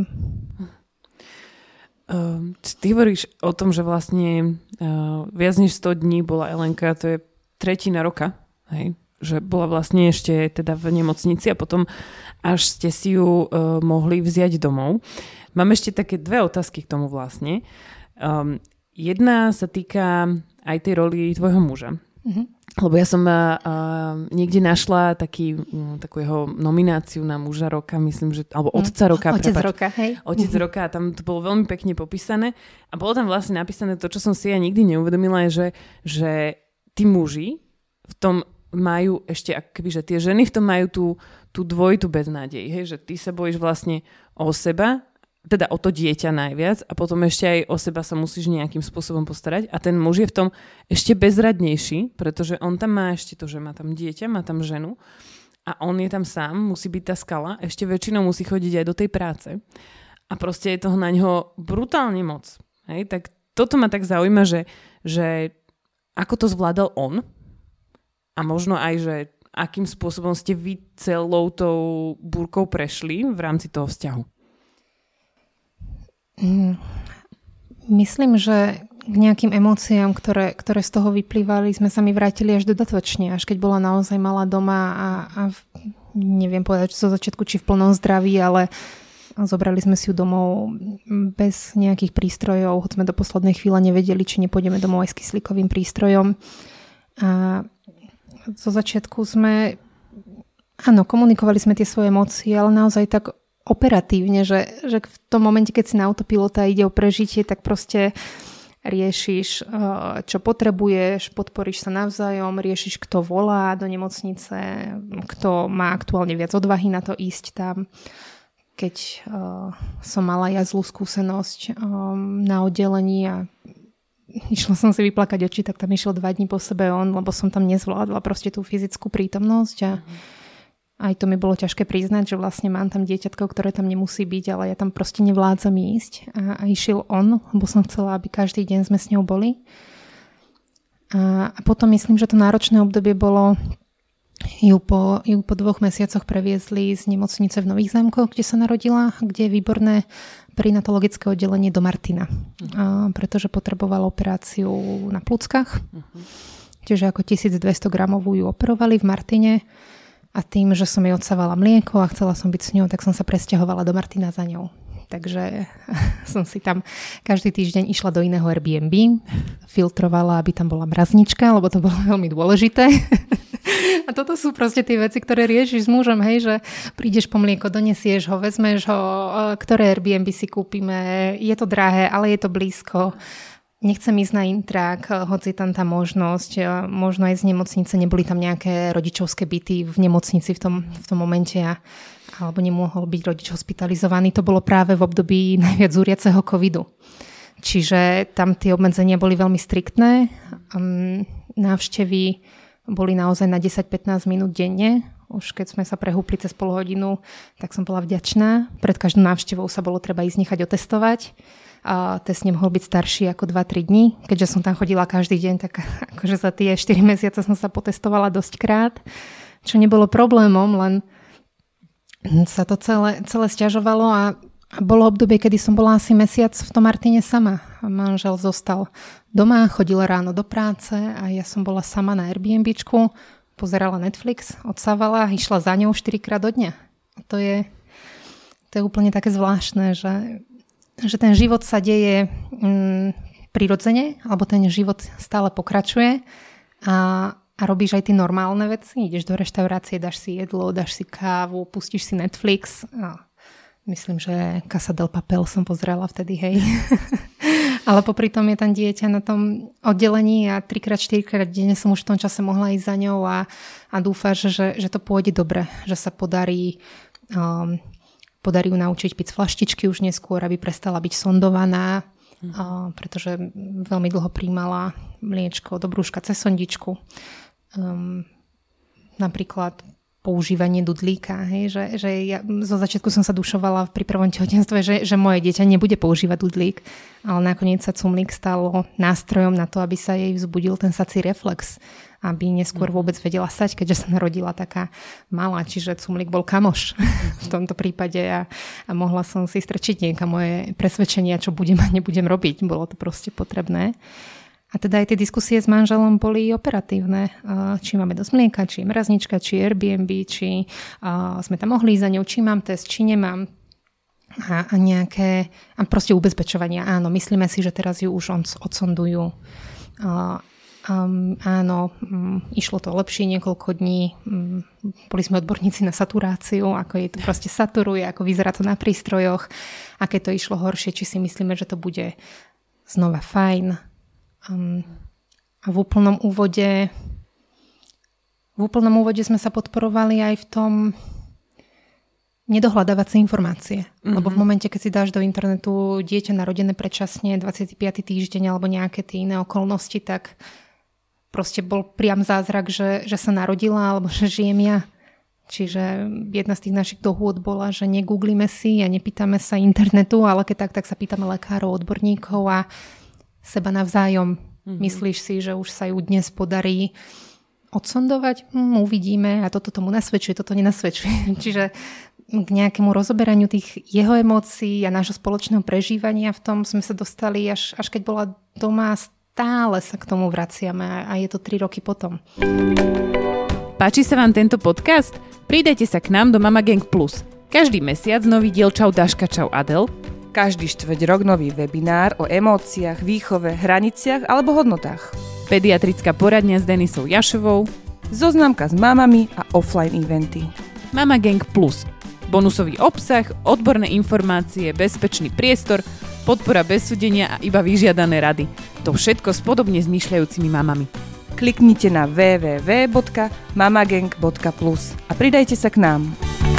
Uh, ty hovoríš o tom, že vlastne uh, viac než sto dní bola Elenka, to je tretina roka, hej? Že bola vlastne ešte teda v nemocnici a potom až ste si ju uh, mohli vziať domov. Mám ešte také dve otázky k tomu vlastne. Um, jedna sa týka aj tej roli tvojho muža. Mm-hmm. Lebo ja som uh, niekde našla taký, um, takú jeho nomináciu na muža roka, myslím, že, alebo otca roka. Otec prepáč, roka, hej. Otec roka, a tam to bolo veľmi pekne popísané. A bolo tam vlastne napísané to, čo som si ja nikdy neuvedomila, je, že, že tí muži v tom majú ešte, akoby, že tie ženy v tom majú tú, tú dvojitú beznádej, hej, že ty sa bojíš vlastne o seba, teda o to dieťa najviac a potom ešte aj o seba sa musíš nejakým spôsobom postarať a ten muž je v tom ešte bezradnejší, pretože on tam má ešte to, že má tam dieťa, má tam ženu a on je tam sám, musí byť tá skala, ešte väčšinou musí chodiť aj do tej práce a proste je toho na ňo brutálne moc. Hej? Tak toto ma tak zaujíma, že, že ako to zvládal on a možno aj, že akým spôsobom ste vy celou tou búrkou prešli v rámci toho vzťahu. Myslím, že k nejakým emóciám, ktoré, ktoré z toho vyplývali, sme sa mi vrátili až dodatočne, až keď bola naozaj malá doma a, a v, neviem povedať zo začiatku, či v plnom zdraví, ale zobrali sme si ju domov bez nejakých prístrojov, hoď sme do poslednej chvíle nevedeli, či nepôjdeme domov aj s kyslíkovým prístrojom. A zo začiatku sme, áno, komunikovali sme tie svoje emócie, ale naozaj tak operatívne, že, že v tom momente, keď si na autopilota ide o prežitie, tak proste riešiš, čo potrebuješ, podporíš sa navzájom, riešiš, kto volá do nemocnice, kto má aktuálne viac odvahy na to ísť tam. Keď uh, som mala ja zlú skúsenosť um, na oddelení a išla som si vyplakať oči, tak tam išiel dva dní po sebe on, lebo som tam nezvládla proste tú fyzickú prítomnosť a mm. Aj to mi bolo ťažké priznať, že vlastne mám tam dieťatko, ktoré tam nemusí byť, ale ja tam proste nevládzam ísť. A, a išiel on, lebo som chcela, aby každý deň sme s ňou boli. A, a potom myslím, že to náročné obdobie bolo, ju po, ju po dvoch mesiacoch previezli z nemocnice v Nových Zámkoch, kde sa narodila, kde je výborné perinatologické oddelenie do Martina. Uh-huh. A, pretože potrebovala operáciu na plúckach. Uh-huh. Čiže ako tisícdvesto gramovú ju operovali v Martine. A tým, že som jej odsávala mlieko a chcela som byť s ňou, tak som sa presťahovala do Martina za ňou. Takže som si tam každý týždeň išla do iného Airbnb, filtrovala, aby tam bola mraznička, lebo to bolo veľmi dôležité. A toto sú proste tie veci, ktoré riešiš s mužom, hej, že prídeš po mlieko, donesieš ho, vezmeš ho, ktoré Airbnb si kúpime, je to drahé, ale je to blízko. Nechcem ísť na intrak, hoci tam tá možnosť, možno aj z nemocnice, neboli tam nejaké rodičovské byty v nemocnici v tom, v tom momente, alebo nemohol byť rodič hospitalizovaný. To bolo práve v období najviac zúriaceho covidu. Čiže tam tie obmedzenia boli veľmi striktné. Návštevy boli naozaj na desať pätnásť minút denne. Už keď sme sa prehúpli cez pol hodinu, tak som bola vďačná. Pred každou návštevou sa bolo treba ísť nechať otestovať. A test nemohol byť starší ako dva tri dní. Keďže som tam chodila každý deň, tak akože za tie štyri mesiace som sa potestovala dosť krát, čo nebolo problémom, len sa to celé, celé sťažovalo a bolo obdobie, kedy som bola asi mesiac v tom Martine sama. Manžel zostal doma, chodil ráno do práce a ja som bola sama na Airbnbčku, pozerala Netflix, odsávala, išla za ňou štyrikrát do dňa. A to je, to je úplne také zvláštne, že že ten život sa deje mm, prirodzene, alebo ten život stále pokračuje a, a robíš aj tie normálne veci. Ideš do reštaurácie, dáš si jedlo, dáš si kávu, pustíš si Netflix. A myslím, že Casa del Papel som pozrela vtedy, hej. Ale popri tom je tam dieťa na tom oddelení a trikrát, štyrikrát denne som už v tom čase mohla ísť za ňou a, a dúfaš, že, že to pôjde dobre, že sa podarí... Um, Podarí ju naučiť piť z flaštičky už neskôr, aby prestala byť sondovaná, mm. a, pretože veľmi dlho príjmala mliečko do brúška cez sondičku. Um, napríklad používanie dudlíka. Hej? Že, že ja zo začiatku som sa dušovala pri prvom tehotenstve, že, že moje dieťa nebude používať dudlík, ale nakoniec sa cumlík stalo nástrojom na to, aby sa jej vzbudil ten sací reflex, aby neskôr vôbec vedela sať, keďže sa narodila taká malá, čiže cumlík bol kamoš v tomto prípade a, a mohla som si strčiť niekam moje presvedčenia, čo budem a nebudem robiť. Bolo to proste potrebné. A teda aj tie diskusie s manželom boli operatívne. Či máme dosť mlieka, či mraznička, či Airbnb, či sme tam mohli za ňou, či mám test, či nemám. A, a nejaké a proste ubezpečovania. Áno, myslíme si, že teraz ju už odsondujú. Um, áno, um, išlo to lepšie niekoľko dní. Um, boli sme odborníci na saturáciu, ako je to proste saturuje, ako vyzerá to na prístrojoch, aké to išlo horšie, či si myslíme, že to bude znova fajn. Um, a v úplnom úvode v úplnom úvode sme sa podporovali aj v tom nedohľadávať si informácie. Mm-hmm. Lebo v momente, keď si dáš do internetu dieťa narodené predčasne, dvadsiaty piaty týždeň alebo nejaké tie iné okolnosti, tak proste bol priam zázrak, že, že sa narodila alebo že žijem ja. Čiže jedna z tých našich dohôd bola, že negooglíme si a nepýtame sa internetu, ale keď tak, tak sa pýtame lekárov, odborníkov a seba navzájom. Mm-hmm. Myslíš si, že už sa ju dnes podarí odsondovať? Hm, uvidíme a toto tomu nasvedčuje, toto nenasvedčuje. Čiže k nejakému rozoberaniu tých jeho emócií a nášho spoločného prežívania v tom sme sa dostali až, až keď bola doma. Stále sa k tomu vraciame a je to tri roky potom. Páči sa vám tento podcast? Pridajte sa k nám do Mama Gang Plus. Každý mesiac nový diel Čau Daška, čau Adel. Každý štvrť rok nový webinár o emóciách, výchove, hraniciach alebo hodnotách. Pediatrická poradňa s Denisou Jašovou. Zoznamka s mamami a offline eventy. Mama Gang Plus. Bonusový obsah, odborné informácie, bezpečný priestor, podpora bez súdenia a iba vyžiadané rady. To všetko s podobne zmýšľajúcimi mamami. Kliknite na w w w bodka mamagang bodka plus a pridajte sa k nám.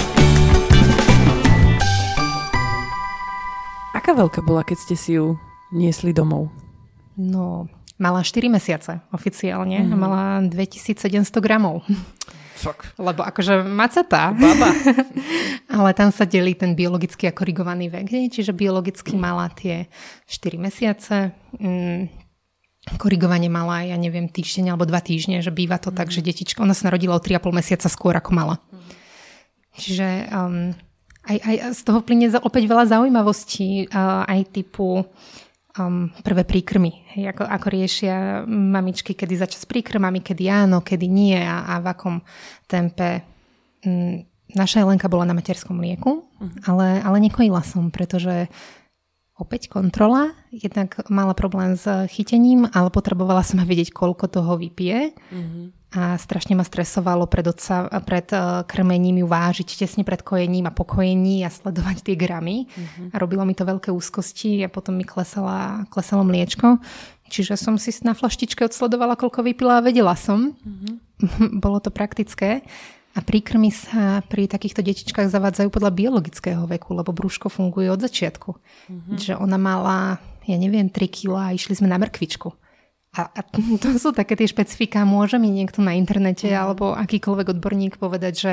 Aká veľká bola, keď ste si ju niesli domov? No, mala štyri mesiace oficiálne mm. a mala dvetisícsedemsto gramov. Fak. Lebo akože macatá. Baba. Ale tam sa delí ten biologicky a korigovaný vek. Čiže biologicky mala tie štyri mesiace. Mm, korigovanie mala, ja neviem, týždeň alebo dva týždne. Že býva to mm. tak, že detička, ona sa narodila o tri a pol mesiaca skôr ako mala. Mm. Čiže um, aj, aj z toho plynie opäť veľa zaujímavostí. Uh, aj typu Um, prvé príkrmy, hej, ako, ako riešia mamičky, kedy začať s príkrmami, kedy áno, kedy nie a, a v akom tempe. Um, naša Jelenka bola na materskom mlieku, uh-huh. ale, ale nekojila som, pretože opäť kontrola, jednak mala problém s chytením, ale potrebovala som aj vedieť, koľko toho vypije. Uh-huh. A strašne ma stresovalo pred, otca, pred krmením ju vážiť tesne pred kojením a po kojení a sledovať tie gramy. Uh-huh. A robilo mi to veľké úzkosti a potom mi klesala, klesalo mliečko. Čiže som si na flaštičke odsledovala, koľko vypila a vedela som. Uh-huh. Bolo to praktické. A príkrmy sa pri takýchto detičkách zavádzajú podľa biologického veku, lebo brúško funguje od začiatku. Uh-huh. Že ona mala, ja neviem, tri kilá a išli sme na mrkvičku. A, a to sú také tie špecifiká. Môže mi niekto na internete alebo akýkoľvek odborník povedať, že,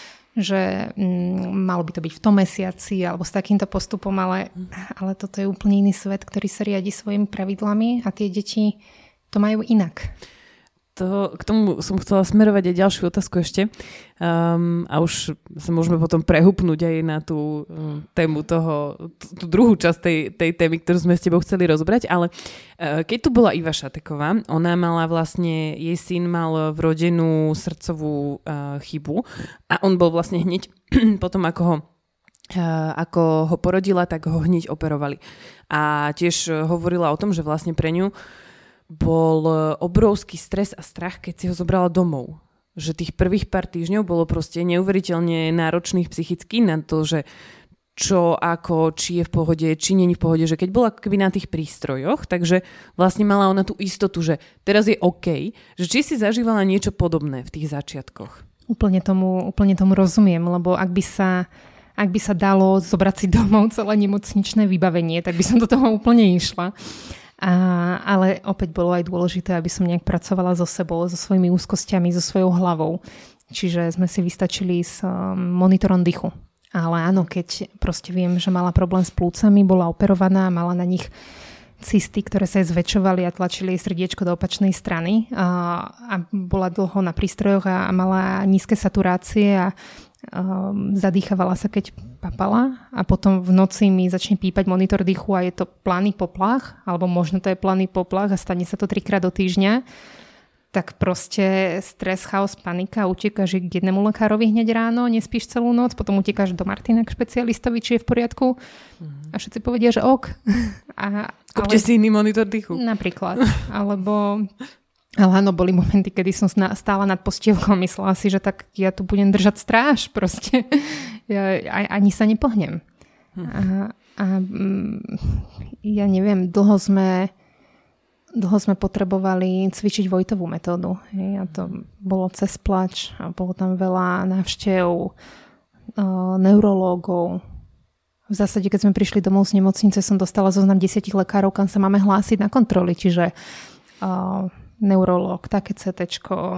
že mm, malo by to byť v tom mesiaci alebo s takýmto postupom, ale, ale toto je úplne iný svet, ktorý sa riadi svojimi pravidlami a tie deti to majú inak. To, k tomu som chcela smerovať aj ďalšiu otázku ešte. Um, a už sa môžeme potom prehupnúť aj na tú um, tému toho, tú, tú druhú časť tej, tej témy, ktorú sme s tebou chceli rozbrať. Ale uh, keď tu bola Iva Šateková, ona mala vlastne, jej syn mal vrodenú srdcovú uh, chybu a on bol vlastne hneď potom, ako ho Uh, ako ho porodila, tak ho hneď operovali. A tiež uh, hovorila o tom, že vlastne pre ňu bol obrovský stres a strach, keď si ho zobrala domov. Že tých prvých pár týždňov bolo proste neuveriteľne náročných psychicky na to, že čo, ako, či je v pohode, či nie je v pohode, že keď bola keby na tých prístrojoch, takže vlastne mala ona tú istotu, že teraz je OK, že či si zažívala niečo podobné v tých začiatkoch. Úplne tomu, úplne tomu rozumiem, lebo ak by sa Ak by sa dalo zobrať si domov celé nemocničné vybavenie, tak by som do toho úplne išla. A, ale opäť bolo aj dôležité, aby som nejak pracovala so sebou, so svojimi úzkosťami, so svojou hlavou. Čiže sme si vystačili s monitorom dychu. Ale áno, keď proste viem, že mala problém s plúcami, bola operovaná, mala na nich cysty, ktoré sa jej zväčšovali a tlačili jej srdiečko do opačnej strany a, a bola dlho na prístrojoch a, a mala nízke saturácie a um, zadýchavala sa, keď papala a potom v noci mi začne pípať monitor dychu a je to planý poplach, alebo možno to je planý poplach a stane sa to trikrát do týždňa, tak proste stres, chaos, panika, utekáš k jednému lekárovi hneď ráno, nespíš celú noc, potom utekáš do Martina k špecialistovi, či je v poriadku mm. a všetci povedia, že ok. A, Kúpte ale, si iný monitor dychu. Napríklad. Alebo, ale áno, boli momenty, kedy som stála nad postielkou, myslela si, že tak ja tu budem držať stráž proste. Ja ani sa nepohnem. Mm. A, a ja neviem, dlho sme Dlho sme potrebovali cvičiť Vojtovú metódu. Hej, a to bolo cez plač a bolo tam veľa návštev e, neurológov. V zásade, keď sme prišli domov z nemocnice, som dostala zoznam desiatich lekárov, kam sa máme hlásiť na kontroly. Čiže e, neurológ, také cé téčko, e,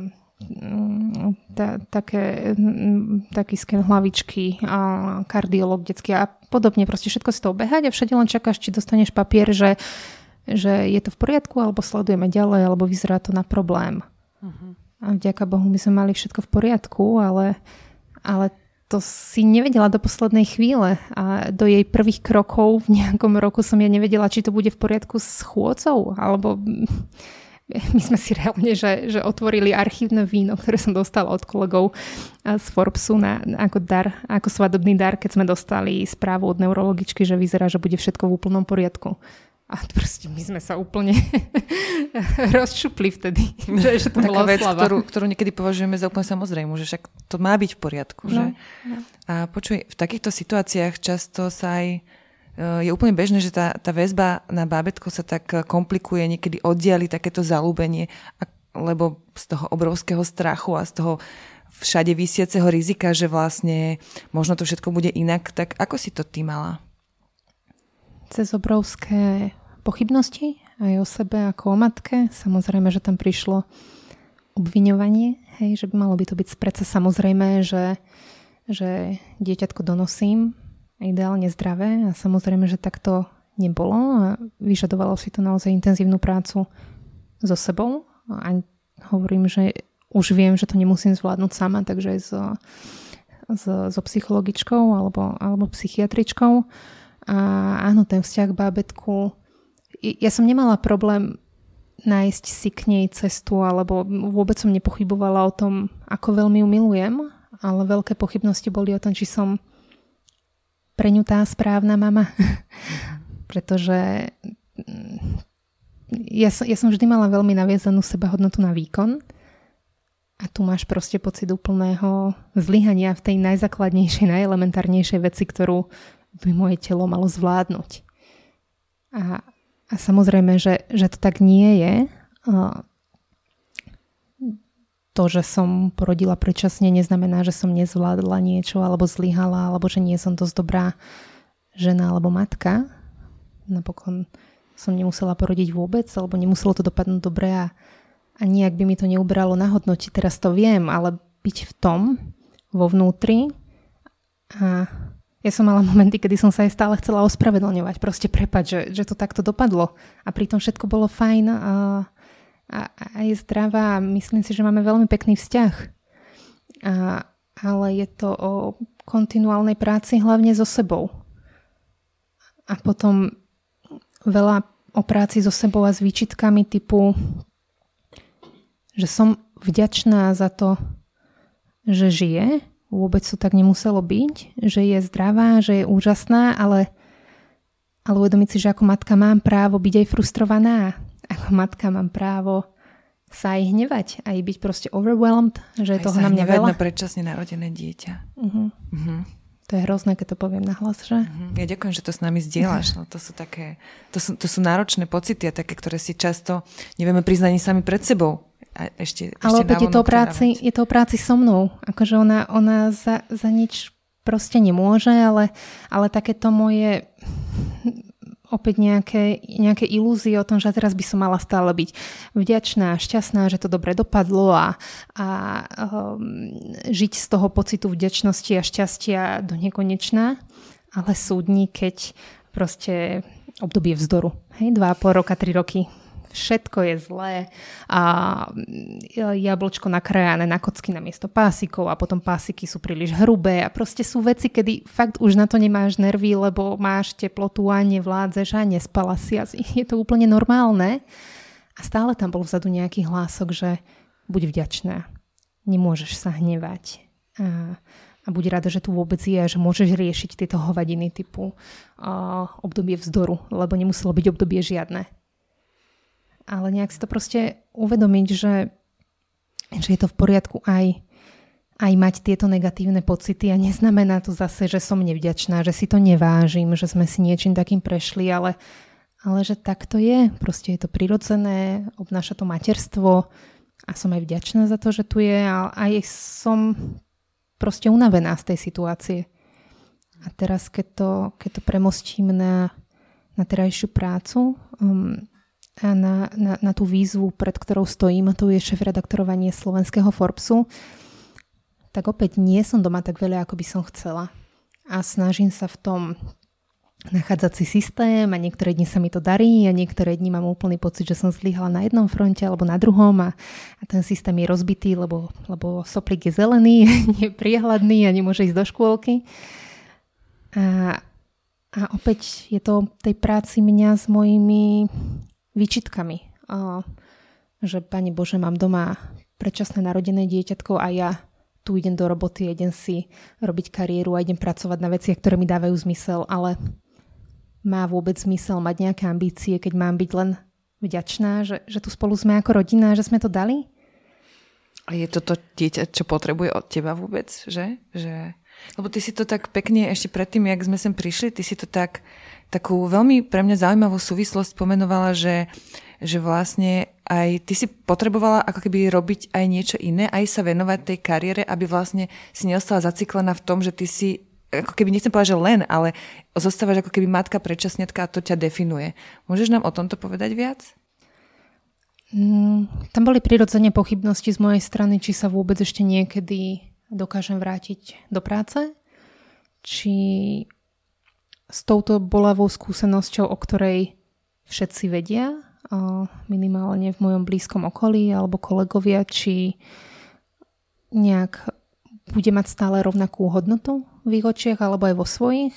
ta, také, taký sken hlavičky, e, kardiológ detský a podobne. Proste všetko si to obehať a všade len čakáš, či dostaneš papier, že že je to v poriadku, alebo sledujeme ďalej, alebo vyzerá to na problém. Uh-huh. A vďaka Bohu my sme mali všetko v poriadku, ale, ale to si nevedela do poslednej chvíle. A do jej prvých krokov v nejakom roku som ja nevedela, či to bude v poriadku s chôdzou, alebo my sme si reálne, že, že otvorili archívne víno, ktoré som dostala od kolegov z Forbesu na, ako dar, ako svadobný dar, keď sme dostali správu od neurologičky, že vyzerá, že bude všetko v úplnom poriadku. A proste my sme sa úplne rozšupli vtedy. Že, že to taká vec, ktorú, ktorú niekedy považujeme za úplne samozrejmú, že však to má byť v poriadku. Že? No, no. A počuj, v takýchto situáciách často sa aj je úplne bežné, že tá, tá väzba na bábätko sa tak komplikuje, niekedy oddiali takéto zalúbenie, lebo z toho obrovského strachu a z toho všade visiaceho rizika, že vlastne možno to všetko bude inak. Tak ako si to ty mala? Cez obrovské pochybnosti aj o sebe ako o matke. Samozrejme, že tam prišlo obviňovanie, hej, že by malo by to byť predsa samozrejme, že, že dieťatko donosím, ideálne zdravé a samozrejme, že tak to nebolo a vyžadovalo si to naozaj intenzívnu prácu so sebou a hovorím, že už viem, že to nemusím zvládnuť sama, takže aj so, so, so psychologičkou alebo, alebo psychiatričkou. A áno, ten vzťah k bábätku, ja som nemala problém nájsť si k nej cestu, alebo vôbec som nepochybovala o tom, ako veľmi ju milujem, ale veľké pochybnosti boli o tom, či som pre ňu tá správna mama. Pretože ja som, ja som vždy mala veľmi naviazanú sebahodnotu na výkon a tu máš proste pocit úplného zlyhania v tej najzákladnejšej, najelementárnejšej veci, ktorú by moje telo malo zvládnuť. A, a samozrejme, že, že to tak nie je. To, že som porodila predčasne, neznamená, že som nezvládla niečo, alebo zlyhala, alebo že nie som dosť dobrá žena alebo matka. Napokon som nemusela porodiť vôbec, alebo nemuselo to dopadnúť dobre a, a nijak by mi to neubralo na hodnote. Teraz to viem, ale byť v tom, vo vnútri a ja som mala momenty, kedy som sa aj stále chcela ospravedlňovať. Proste prepať, že, že to takto dopadlo. A pritom všetko bolo fajn a, a, a je zdravá. A myslím si, že máme veľmi pekný vzťah. A, ale je to o kontinuálnej práci hlavne so sebou. A potom veľa o práci so sebou a s výčitkami typu, že som vďačná za to, že žije. Vôbec to tak nemuselo byť, že je zdravá, že je úžasná, ale, ale uvedomiť si, že ako matka mám právo byť aj frustrovaná. Ako matka mám právo sa aj hnevať, aj byť proste overwhelmed, že je toho na mňa veľa. Aj sa hnevať na predčasne narodené dieťa. Uh-huh. Uh-huh. To je hrozné, keď to poviem nahlas, že? Uh-huh. Ja ďakujem, že to s nami zdieľaš. No, to sú také, to sú, to sú náročné pocity a také, ktoré si často nevieme priznať ani sami pred sebou. A ešte, ale opäť je to, práci, je to o práci so mnou. Akože ona, ona za, za nič proste nemôže, ale, ale takéto moje opäť nejaké, nejaké ilúzie o tom, že teraz by som mala stále byť vďačná, šťastná, že to dobre dopadlo a, a um, žiť z toho pocitu vďačnosti a šťastia do nekonečná. Ale sú dni, keď proste obdobie vzdoru. Hej, dva a pol roka, tri roky. Všetko je zlé a jablčko nakrájané na kocky namiesto pásikov a potom pásiky sú príliš hrubé a proste sú veci, kedy fakt už na to nemáš nervy, lebo máš teplotu a nevládzeš a nespala si a je to úplne normálne. A stále tam bol vzadu nejaký hlások, že buď vďačná, nemôžeš sa hnevať a, a buď rada, že tu vôbec je a že môžeš riešiť tieto hovadiny typu uh, obdobie vzdoru, lebo nemuselo byť obdobie žiadne. Ale nejak si to proste uvedomiť, že, že je to v poriadku aj, aj mať tieto negatívne pocity a neznamená to zase, že som nevďačná, že si to nevážim, že sme si niečím takým prešli, ale, ale že tak to je. Proste je to prirodzené, obnáša to materstvo a som aj vďačná za to, že tu je a aj som proste unavená z tej situácie. A teraz, keď to, keď to premostím na, na terajšiu prácu, um, a na, na, na tú výzvu, pred ktorou stojím, a to je šéfredaktorovanie slovenského Forbesu, tak opäť nie som doma tak veľa, ako by som chcela. A snažím sa v tom nachádzať si systém a niektoré dni sa mi to darí a niektoré dni mám úplný pocit, že som zlyhala na jednom fronte alebo na druhom a, a ten systém je rozbitý, lebo, lebo soplík je zelený, nie je priehľadný a nemôže ísť do škôlky. A, a opäť je to tej práci mňa s mojimi výčitkami, o, že Pane Bože, mám doma predčasné narodené dieťatko a ja tu idem do roboty, idem si robiť kariéru a idem pracovať na veciach, ktoré mi dávajú zmysel, ale má vôbec zmysel mať nejaké ambície, keď mám byť len vďačná, že, že tu spolu sme ako rodina, že sme to dali? A je to to dieťa, čo potrebuje od teba vôbec, že? že... Lebo ty si to tak pekne, ešte predtým, jak sme sem prišli, ty si to tak takú veľmi pre mňa zaujímavú súvislosť pomenovala, že, že vlastne aj ty si potrebovala ako keby robiť aj niečo iné, aj sa venovať tej kariére, aby vlastne si neostala zaciklená v tom, že ty si, ako keby nechcem povedať, že len, ale zostávaš ako keby matka predčasniatka a to ťa definuje. Môžeš nám o tomto povedať viac? Mm, tam boli prirodzene pochybnosti z mojej strany, či sa vôbec ešte niekedy dokážem vrátiť do práce, či s touto bolavou skúsenosťou, o ktorej všetci vedia, minimálne v mojom blízkom okolí alebo kolegovia, či nejak bude mať stále rovnakú hodnotu v ich očiach alebo aj vo svojich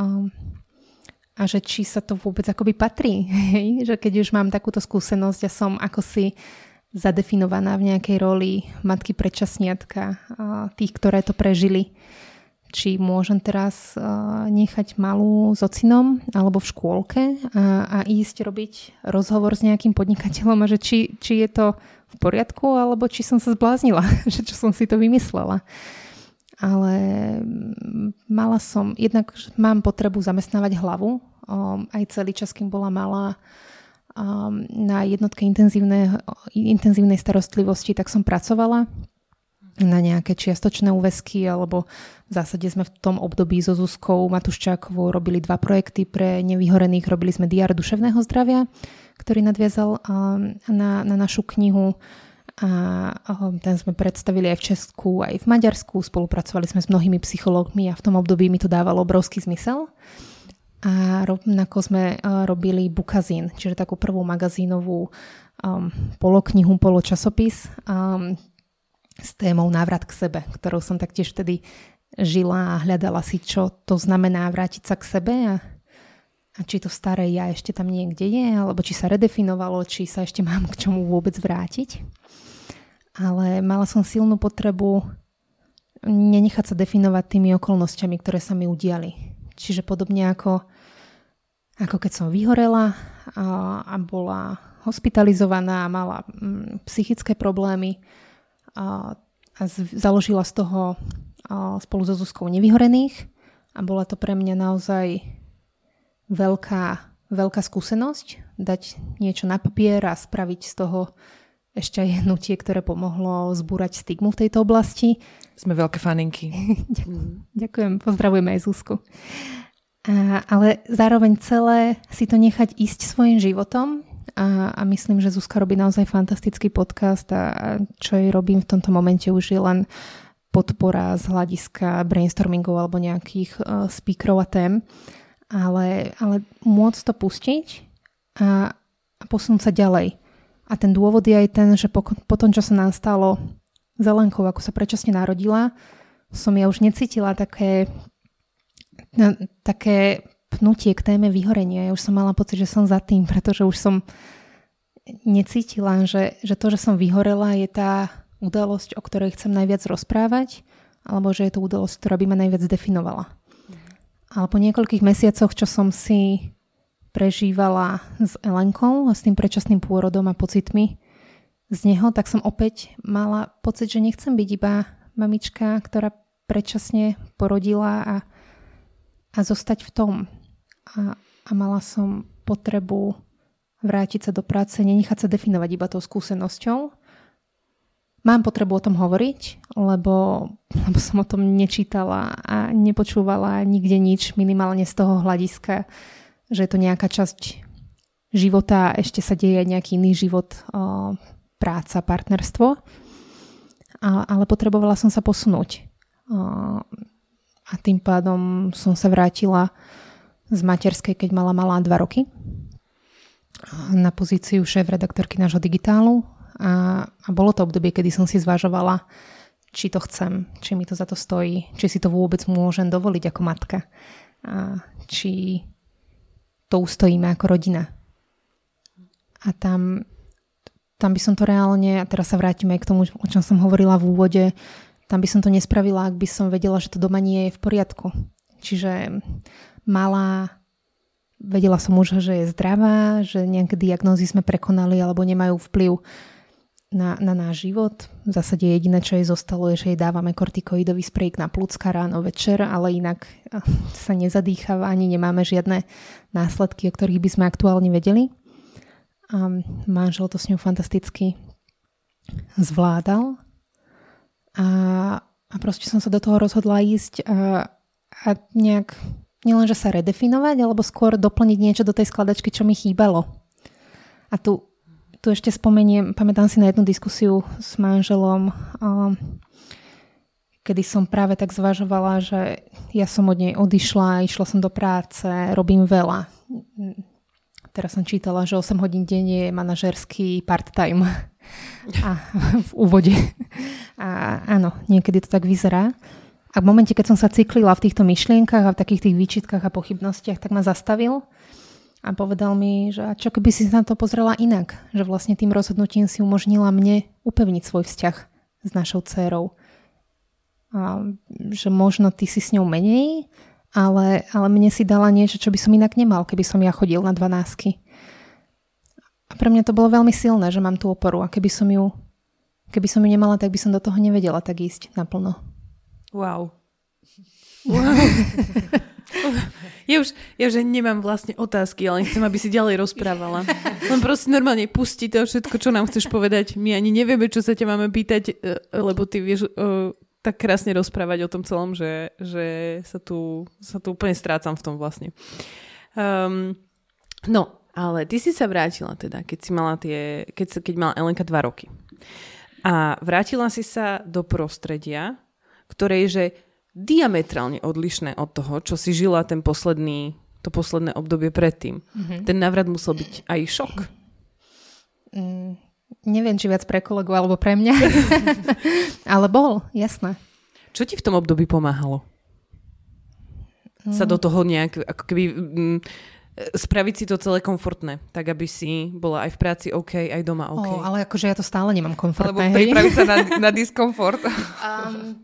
a že či sa to vôbec akoby patrí. Že keď už mám takúto skúsenosť a som ako si zadefinovaná v nejakej roli matky predčasniatka tých, ktoré to prežili, či môžem teraz uh, nechať malú s ocinom alebo v škôlke a, a ísť robiť rozhovor s nejakým podnikateľom a že či, či je to v poriadku alebo či som sa zbláznila, že čo som si to vymyslela. Ale mala som, jednak mám potrebu zamestnávať hlavu, um, aj celý čas, kým bola malá um, na jednotke intenzívnej, intenzívnej starostlivosti, tak som pracovala na nejaké čiastočné úväzky, alebo v zásade sme v tom období so Zuzkou Matuščákovou robili dva projekty pre nevyhorených. Robili sme diár duševného zdravia, ktorý nadviazal na, na našu knihu a ten sme predstavili aj v Česku, aj v Maďarsku. Spolupracovali sme s mnohými psychológmi a v tom období mi to dávalo obrovský zmysel. A rovnako sme robili Bukazín, čiže takú prvú magazínovú um, poloknihu, poločasopis um, s témou návrat k sebe, ktorou som taktiež vtedy žila a hľadala si, čo to znamená vrátiť sa k sebe a, a či to staré ja ešte tam niekde je, alebo či sa redefinovalo, či sa ešte mám k čomu vôbec vrátiť. Ale mala som silnú potrebu nenechať sa definovať tými okolnostiami, ktoré sa mi udiali. Čiže podobne ako, ako keď som vyhorela a, a bola hospitalizovaná a mala mm, psychické problémy, a, a z, založila z toho a, spolu so Zuzkou Nevyhorených a bola to pre mňa naozaj veľká, veľká skúsenosť dať niečo na papier a spraviť z toho ešte aj hnutie, ktoré pomohlo zbúrať stigmu v tejto oblasti. Sme veľké faninky. Ďakujem, pozdravujeme aj Zuzku. A, ale zároveň celé si to nechať ísť svojim životom a, a myslím, že Zuzka robí naozaj fantastický podcast a, a čo jej robím v tomto momente už je len podpora z hľadiska brainstormingov alebo nejakých uh, speakerov a tém, ale, ale môcť to pustiť a, a posunúť sa ďalej. A ten dôvod je aj ten, že po, po tom, čo sa nám stalo s Elenkou, ako sa predčasne narodila, som ja už necítila také No, také pnutie k téme vyhorenia. Ja už som mala pocit, že som za tým, pretože už som necítila, že, že to, že som vyhorela, je tá udalosť, o ktorej chcem najviac rozprávať, alebo že je to udalosť, ktorá by ma najviac definovala. Ale po niekoľkých mesiacoch, čo som si prežívala s Elenkou a s tým predčasným pôrodom a pocitmi z neho, tak som opäť mala pocit, že nechcem byť iba mamička, ktorá predčasne porodila a a zostať v tom. A, a mala som potrebu vrátiť sa do práce, nenechať sa definovať iba tou skúsenosťou. Mám potrebu o tom hovoriť, lebo, lebo som o tom nečítala a nepočúvala nikde nič, minimálne z toho hľadiska, že je to nejaká časť života a ešte sa deje nejaký iný život, o, práca, partnerstvo. A, ale potrebovala som sa posunúť. O, A tým pádom som sa vrátila z materskej, keď mala malá dva roky, na pozíciu šéf-redaktorky nášho digitálu. A, a bolo to obdobie, kedy som si zvažovala, či to chcem, či mi to za to stojí, či si to vôbec môžem dovoliť ako matka. A či to ustojíme ako rodina. A tam, tam by som to reálne, a teraz sa vrátime aj k tomu, o čom som hovorila v úvode, tam by som to nespravila, ak by som vedela, že to doma nie je v poriadku. Čiže malá, vedela som už, že je zdravá, že nejaké diagnózy sme prekonali alebo nemajú vplyv na, na náš život. V zásade jediné, čo jej zostalo, je, že jej dávame kortikoidový sprejk na plúcka ráno, večer, ale inak sa nezadýchava, ani nemáme žiadne následky, o ktorých by sme aktuálne vedeli. A manžel to s ňou fantasticky zvládal. A, a proste som sa do toho rozhodla ísť a, a nejak nielenže sa redefinovať, alebo skôr doplniť niečo do tej skladačky, čo mi chýbalo. A tu, tu ešte spomeniem, pamätám si na jednu diskusiu s manželom, um, kedy som práve tak zvažovala, že ja som od nej odišla, išla som do práce, robím veľa. Teraz som čítala, že osem hodín denne je manažerský part-time. A v úvode. A áno, niekedy to tak vyzerá. A v momente, keď som sa cyklila v týchto myšlienkach a v takých tých výčitkách a pochybnostiach, tak ma zastavil a povedal mi, že čo keby si na to pozrela inak, že vlastne tým rozhodnutím si umožnila mne upevniť svoj vzťah s našou dcérou. A že možno ty si s ňou menej, ale, ale mne si dala niečo, čo by som inak nemal, keby som ja chodil na dvanásky. A pre mňa to bolo veľmi silné, že mám tú oporu a keby som ju, keby som ju nemala, tak by som do toho nevedela tak ísť naplno. Wow. Wow. Ja už, ja už nemám vlastne otázky, ale chcem, aby si ďalej rozprávala. Len proste normálne pusti to všetko, čo nám chceš povedať. My ani nevieme, čo sa ťa máme pýtať, lebo ty vieš uh, tak krásne rozprávať o tom celom, že, že sa, tu, sa tu úplne strácam v tom vlastne. Um, no, ale ty si sa vrátila teda, keď si mala tie, keď, keď mala Elenka dva roky. A vrátila si sa do prostredia, ktoré je že diametrálne odlišné od toho, čo si žila ten posledný, to posledné obdobie predtým. Mm-hmm. Ten návrat musel byť aj šok. Mm, neviem, či viac pre kolegu alebo pre mňa. Ale bol, jasné. Čo ti v tom období pomáhalo? Mm. Sa do toho nejak, ako keby... Mm, spraviť si to celé komfortné, tak aby si bola aj v práci OK, aj doma OK. Oh, ale akože ja to stále nemám komfortné. Alebo pripraviť sa na, na diskomfort. Um,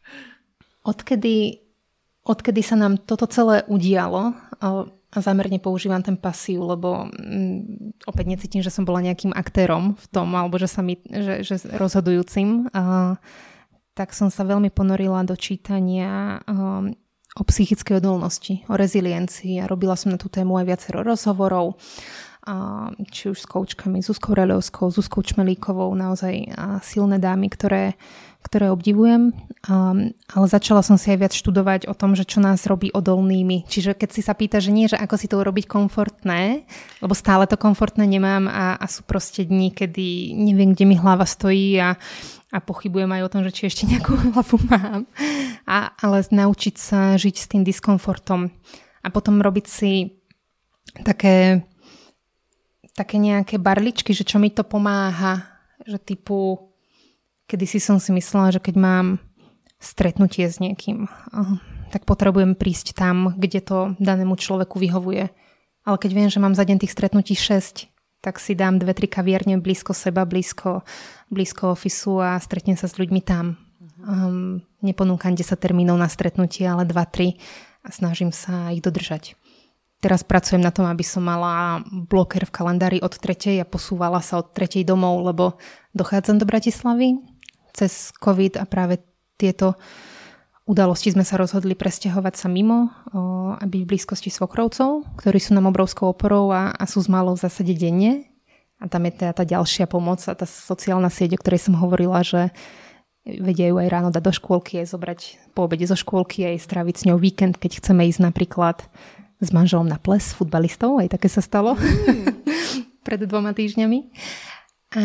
odkedy, odkedy sa nám toto celé udialo, a zámerne používam ten pasív, lebo um, opäť necítim, že som bola nejakým aktérom v tom, alebo že sa mi, že, že rozhodujúcim, uh, tak som sa veľmi ponorila do čítania um, o psychickej odolnosti, o reziliencii a robila som na tú tému aj viacero rozhovorov či už s koučkami, Zuzkou Reliovskou, Zuzkou Čmelíkovou, naozaj silné dámy, ktoré, ktoré obdivujem. Ale začala som si aj viac študovať o tom, že čo nás robí odolnými. Čiže keď si sa pýta, že nie, že ako si to urobiť komfortné, lebo stále to komfortné nemám a, a sú proste dni, kedy neviem, kde mi hlava stojí a a pochybujem aj o tom, že či ešte nejakú hlavu mám. A, ale naučiť sa žiť s tým diskomfortom a potom robiť si také, také nejaké barličky, že čo mi to pomáha. Že typu, kedysi som si myslela, že keď mám stretnutie s niekým, tak potrebujem prísť tam, kde to danému človeku vyhovuje. Ale keď viem, že mám za deň tých stretnutí šesť, tak si dám dve, tri kaviarne blízko seba, blízko, blízko ofisu a stretnem sa s ľuďmi tam. Um, neponúkam desať termínov na stretnutie, ale dva, tri a snažím sa ich dodržať. Teraz pracujem na tom, aby som mala bloker v kalendári od tretej a posúvala sa od tretej domov, lebo dochádzam do Bratislavy cez COVID a práve tieto udalosti sme sa rozhodli presťahovať sa mimo a byť v blízkosti svokrovcov, ktorí sú nám obrovskou oporou a, a sú z malou v zásade denne. A tam je tá, tá ďalšia pomoc a tá sociálna sieť, o ktorej som hovorila, že vedia ju aj ráno dať do škôlky, aj zobrať po obede zo škôlky, aj stráviť s ňou víkend, keď chceme ísť napríklad s manželom na ples futbalistov, aj také sa stalo mm. pred dvoma týždňami. A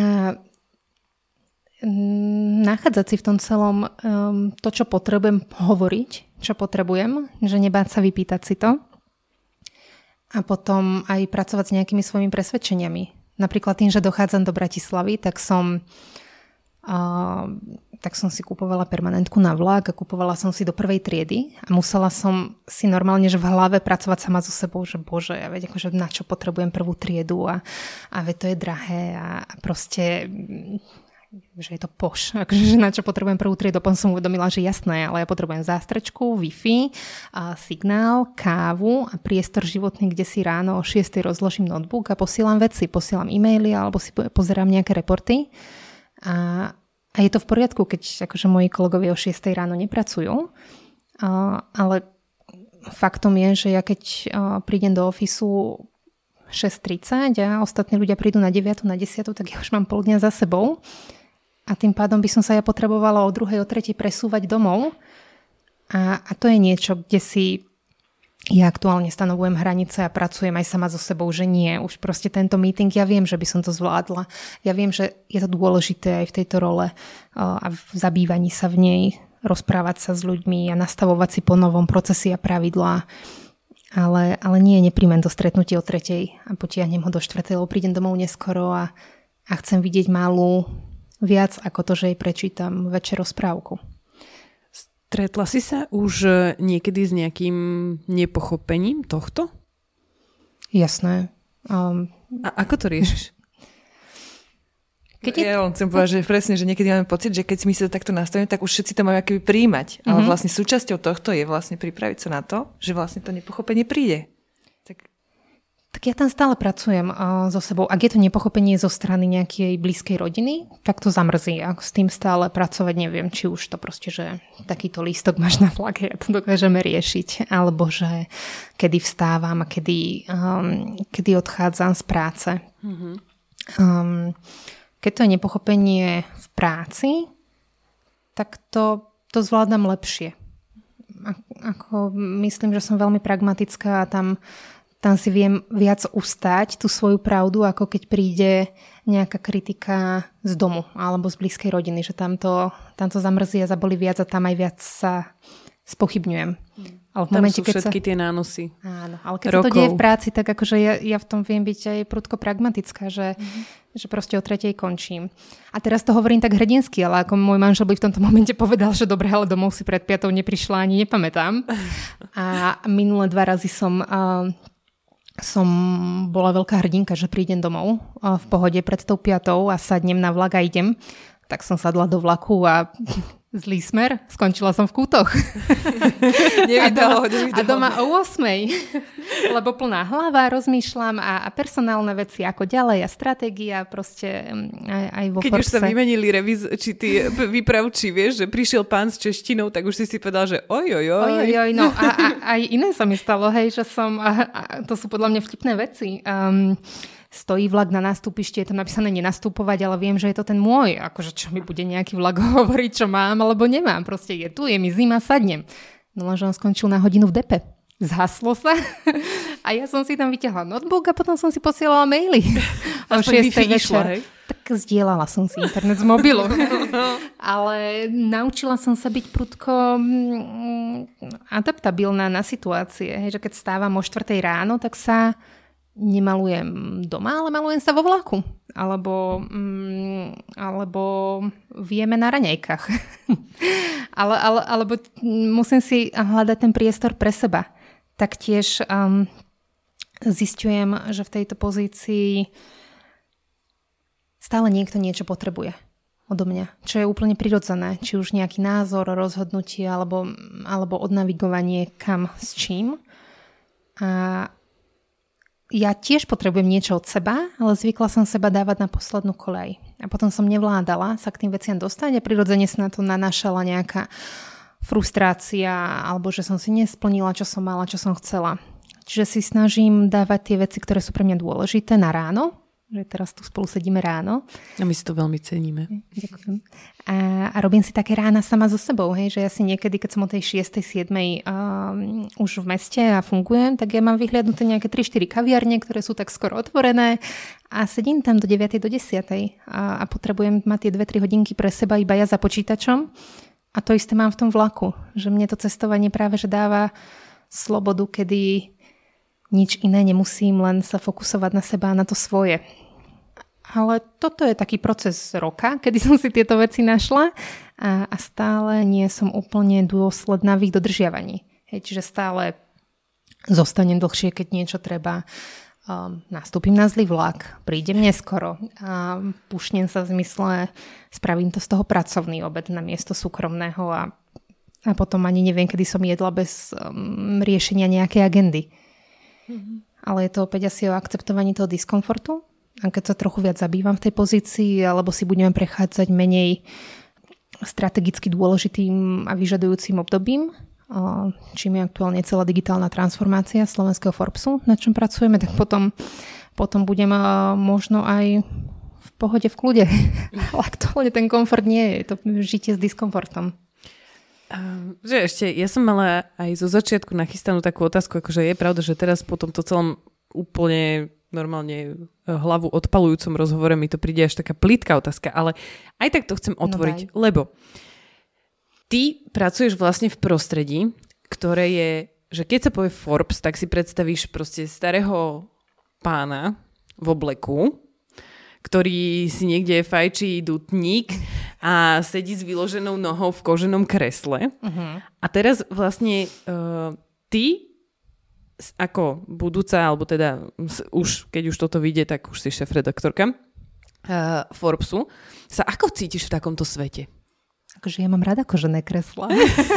nachádzať si v tom celom um, to, čo potrebujem hovoriť, čo potrebujem, že nebáť sa vypýtať si to a potom aj pracovať s nejakými svojimi presvedčeniami. Napríklad tým, že dochádzam do Bratislavy, tak som uh, tak som si kupovala permanentku na vlak a kupovala som si do prvej triedy a musela som si normálne, že v hlave pracovať sama so sebou, že bože, ja veď akože na čo potrebujem prvú triedu a, a veď to je drahé a, a proste že je to poš, akože na čo potrebujem prvú triedu. Potom som uvedomila, že jasné, ale ja potrebujem zástrečku, Wi-Fi, a signál, kávu a priestor životný, kde si ráno o šiestej rozložím notebook a posielam veci, posielam e-maily alebo si pozerám nejaké reporty. A, a je to v poriadku, keď akože moji kolegovia o šiestej ráno nepracujú. A, ale faktom je, že ja keď prídem do ofisu šesť tridsať a ostatní ľudia prídu na deviatu, na desiatu, tak ja už mám pol dňa za sebou. A tým pádom by som sa ja potrebovala o druhej, o tretej presúvať domov. A, a to je niečo, kde si ja aktuálne stanovujem hranice a pracujem aj sama so sebou, že nie. Už proste tento meeting, ja viem, že by som to zvládla. Ja viem, že je to dôležité aj v tejto role a v zabývaní sa v nej, rozprávať sa s ľuďmi a nastavovať si po novom procesy a pravidlá. Ale, ale nie, nepríjmem to stretnutie o tretej a potiahnem ho do štvrtej, lebo prídem domov neskoro a, a chcem vidieť malú viac ako to, že jej prečítam večer rozprávku. Stretla si sa už niekedy s nejakým nepochopením tohto? Jasné. Um, a ako to riešiš? Keď je... Ja vám chcem povedať, že presne, že niekedy máme pocit, že keď my sa takto nastavíme, tak už všetci to majú akoby prijímať. Mm-hmm. Ale vlastne súčasťou tohto je vlastne pripraviť sa na to, že vlastne to nepochopenie príde. Tak, tak ja tam stále pracujem uh, so sebou. Ak je to nepochopenie zo strany nejakej blízkej rodiny, tak to zamrzí. Ak s tým stále pracovať neviem, či už to proste, že takýto lístok máš na vlake a to dokážeme riešiť. Alebo že kedy vstávam a kedy, um, kedy odchádzam z práce. Mm-hmm. Um, Keď to je nepochopenie v práci, tak to, to zvládam lepšie. Ako, myslím, že som veľmi pragmatická a tam, tam si viem viac ustáť tú svoju pravdu, ako keď príde nejaká kritika z domu alebo z blízkej rodiny, že tam to, tam to zamrzí a zabolí viac a tam aj viac sa spochybňujem. Ale v tam momente, sú keď všetky sa... tie nánosy. Áno, ale keď rokov. sa to deje v práci, tak akože ja, ja v tom viem byť aj prudko pragmatická, že, mm-hmm. že proste o tretej končím. A teraz to hovorím tak hrdinsky, ale ako môj manžel by v tomto momente povedal, že dobre, ale domov si pred piatou neprišla, ani nepamätám. A minulé dva razy som... Uh, som bola veľká hrdinka, že prídem domov uh, v pohode pred tou piatou a sadnem na vlak a idem. Tak som sadla do vlaku a... Zlý smer, skončila som v kútoch. Nevydalo, a doma o ôsmej, lebo plná hlava, rozmýšľam a, a personálne veci ako ďalej a stratégia proste aj, aj vo Keď forse. Už sa vymenili reviz, či tí výpravči, vieš, že prišiel pán s češtinou, tak už si si povedal, že oj, oj, oj. Oj, oj, oj, no a, a aj iné sa mi stalo, hej, že som, a, a to sú podľa mňa vtipné veci. Um, stojí vlak na nástupišti, je tam napísané nenastupovať, ale viem, že je to ten môj. Akože čo mi bude nejaký vlak hovoriť, čo mám alebo nemám. Proste je tu, je mi zima, sadnem. No lenže on skončil na hodinu v depe. Zhaslo sa a ja som si tam vyťahla notebook a potom som si posielala maily. O šiestej večer. Tak zdieľala som si internet z mobilu. Ale naučila som sa byť prudko adaptabilná na situácie. Hej, že keď stávam o štvrtej ráno, tak sa nemalujem doma, ale malujem sa vo vlaku. Alebo, mm, alebo vieme na raňajkách. ale, ale, alebo musím si hľadať ten priestor pre seba. Taktiež um, zistujem, že v tejto pozícii stále niekto niečo potrebuje odo mňa, čo je úplne prirodzené. Či už nejaký názor, rozhodnutie alebo, alebo odnavigovanie kam s čím. A ja tiež potrebujem niečo od seba, ale zvykla som seba dávať na poslednú koľaj. A potom som nevládala sa k tým veciam dostať a prirodzene sa na to nanášala nejaká frustrácia, alebo že som si nesplnila, čo som mala, čo som chcela. Čiže si snažím dávať tie veci, ktoré sú pre mňa dôležité na ráno, že teraz tu spolu sedíme ráno. A my si to veľmi ceníme. Ďakujem. A, a robím si také rána sama so sebou, hej, že ja si niekedy, keď som o tej šiestej siedmej um, už v meste a fungujem, tak ja mám vyhliadnuté nejaké tri štyri kaviarne, ktoré sú tak skoro otvorené a sedím tam do deviatej do desiatej a, a potrebujem mať tie dve tri hodinky pre seba iba ja za počítačom. A to isté mám v tom vlaku, že mne to cestovanie práve že dáva slobodu, kedy nič iné nemusím, len sa fokusovať na seba a na to svoje. Ale toto je taký proces roka, kedy som si tieto veci našla a, a stále nie som úplne dôsledná v ich dodržiavaní. Hej, čiže stále zostanem dlhšie, keď niečo treba. Um, nastúpim na zlý vlak, prídem neskoro a pušnem sa v zmysle, spravím to z toho pracovný obed na miesto súkromného a, a potom ani neviem, kedy som jedla bez um, riešenia nejakej agendy. Mm-hmm. Ale je to opäť asi o akceptovaní toho diskomfortu a keď sa trochu viac zabývam v tej pozícii alebo si budeme prechádzať menej strategicky dôležitým a vyžadujúcim obdobím, čím je aktuálne celá digitálna transformácia slovenského Forbesu, na čom pracujeme, tak potom, potom budem možno aj v pohode, v kľude. Ale aktuálne ten komfort nie je, je to žitie s diskomfortom. Um, že ešte, ja som mala aj zo začiatku nachystanú takú otázku, akože je pravda, že teraz po tomto celom úplne normálne hlavu odpalujúcom rozhovore mi to príde až taká plitká otázka, ale aj tak to chcem otvoriť, no lebo ty pracuješ vlastne v prostredí, ktoré je, že keď sa povie Forbes, tak si predstavíš proste starého pána v obleku, ktorý si niekde fajčí dutník a sedí s vyloženou nohou v koženom kresle. Uh-huh. A teraz vlastne uh, ty ako budúca, alebo teda už, keď už toto vyjde, tak už si šéfredaktorka uh, Forbesu, sa ako cítiš v takomto svete? Akože ja mám rada kožené kreslá.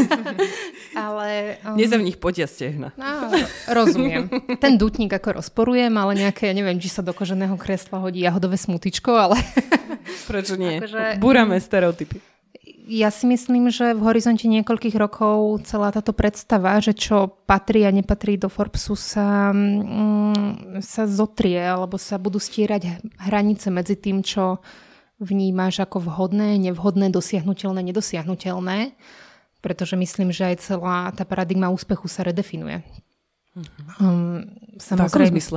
Ale... Um... Nie sa v nich potia stehna. No, rozumiem. Ten dutník ako rozporujem, ale nejaké, ja neviem, či sa do koženého kresla hodí jahodové smutičko, ale... Prečo nie? Akože... Búrame stereotypy. Ja si myslím, že v horizonte niekoľkých rokov celá táto predstava, že čo patrí a nepatrí do Forbesu sa, mm, sa zotrie, alebo sa budú stierať hranice medzi tým, čo vnímaš ako vhodné, nevhodné, dosiahnuteľné, nedosiahnuteľné, pretože myslím, že aj celá tá paradigma úspechu sa redefinuje. Uh-huh. Um, samozrejme, v akom zmysle?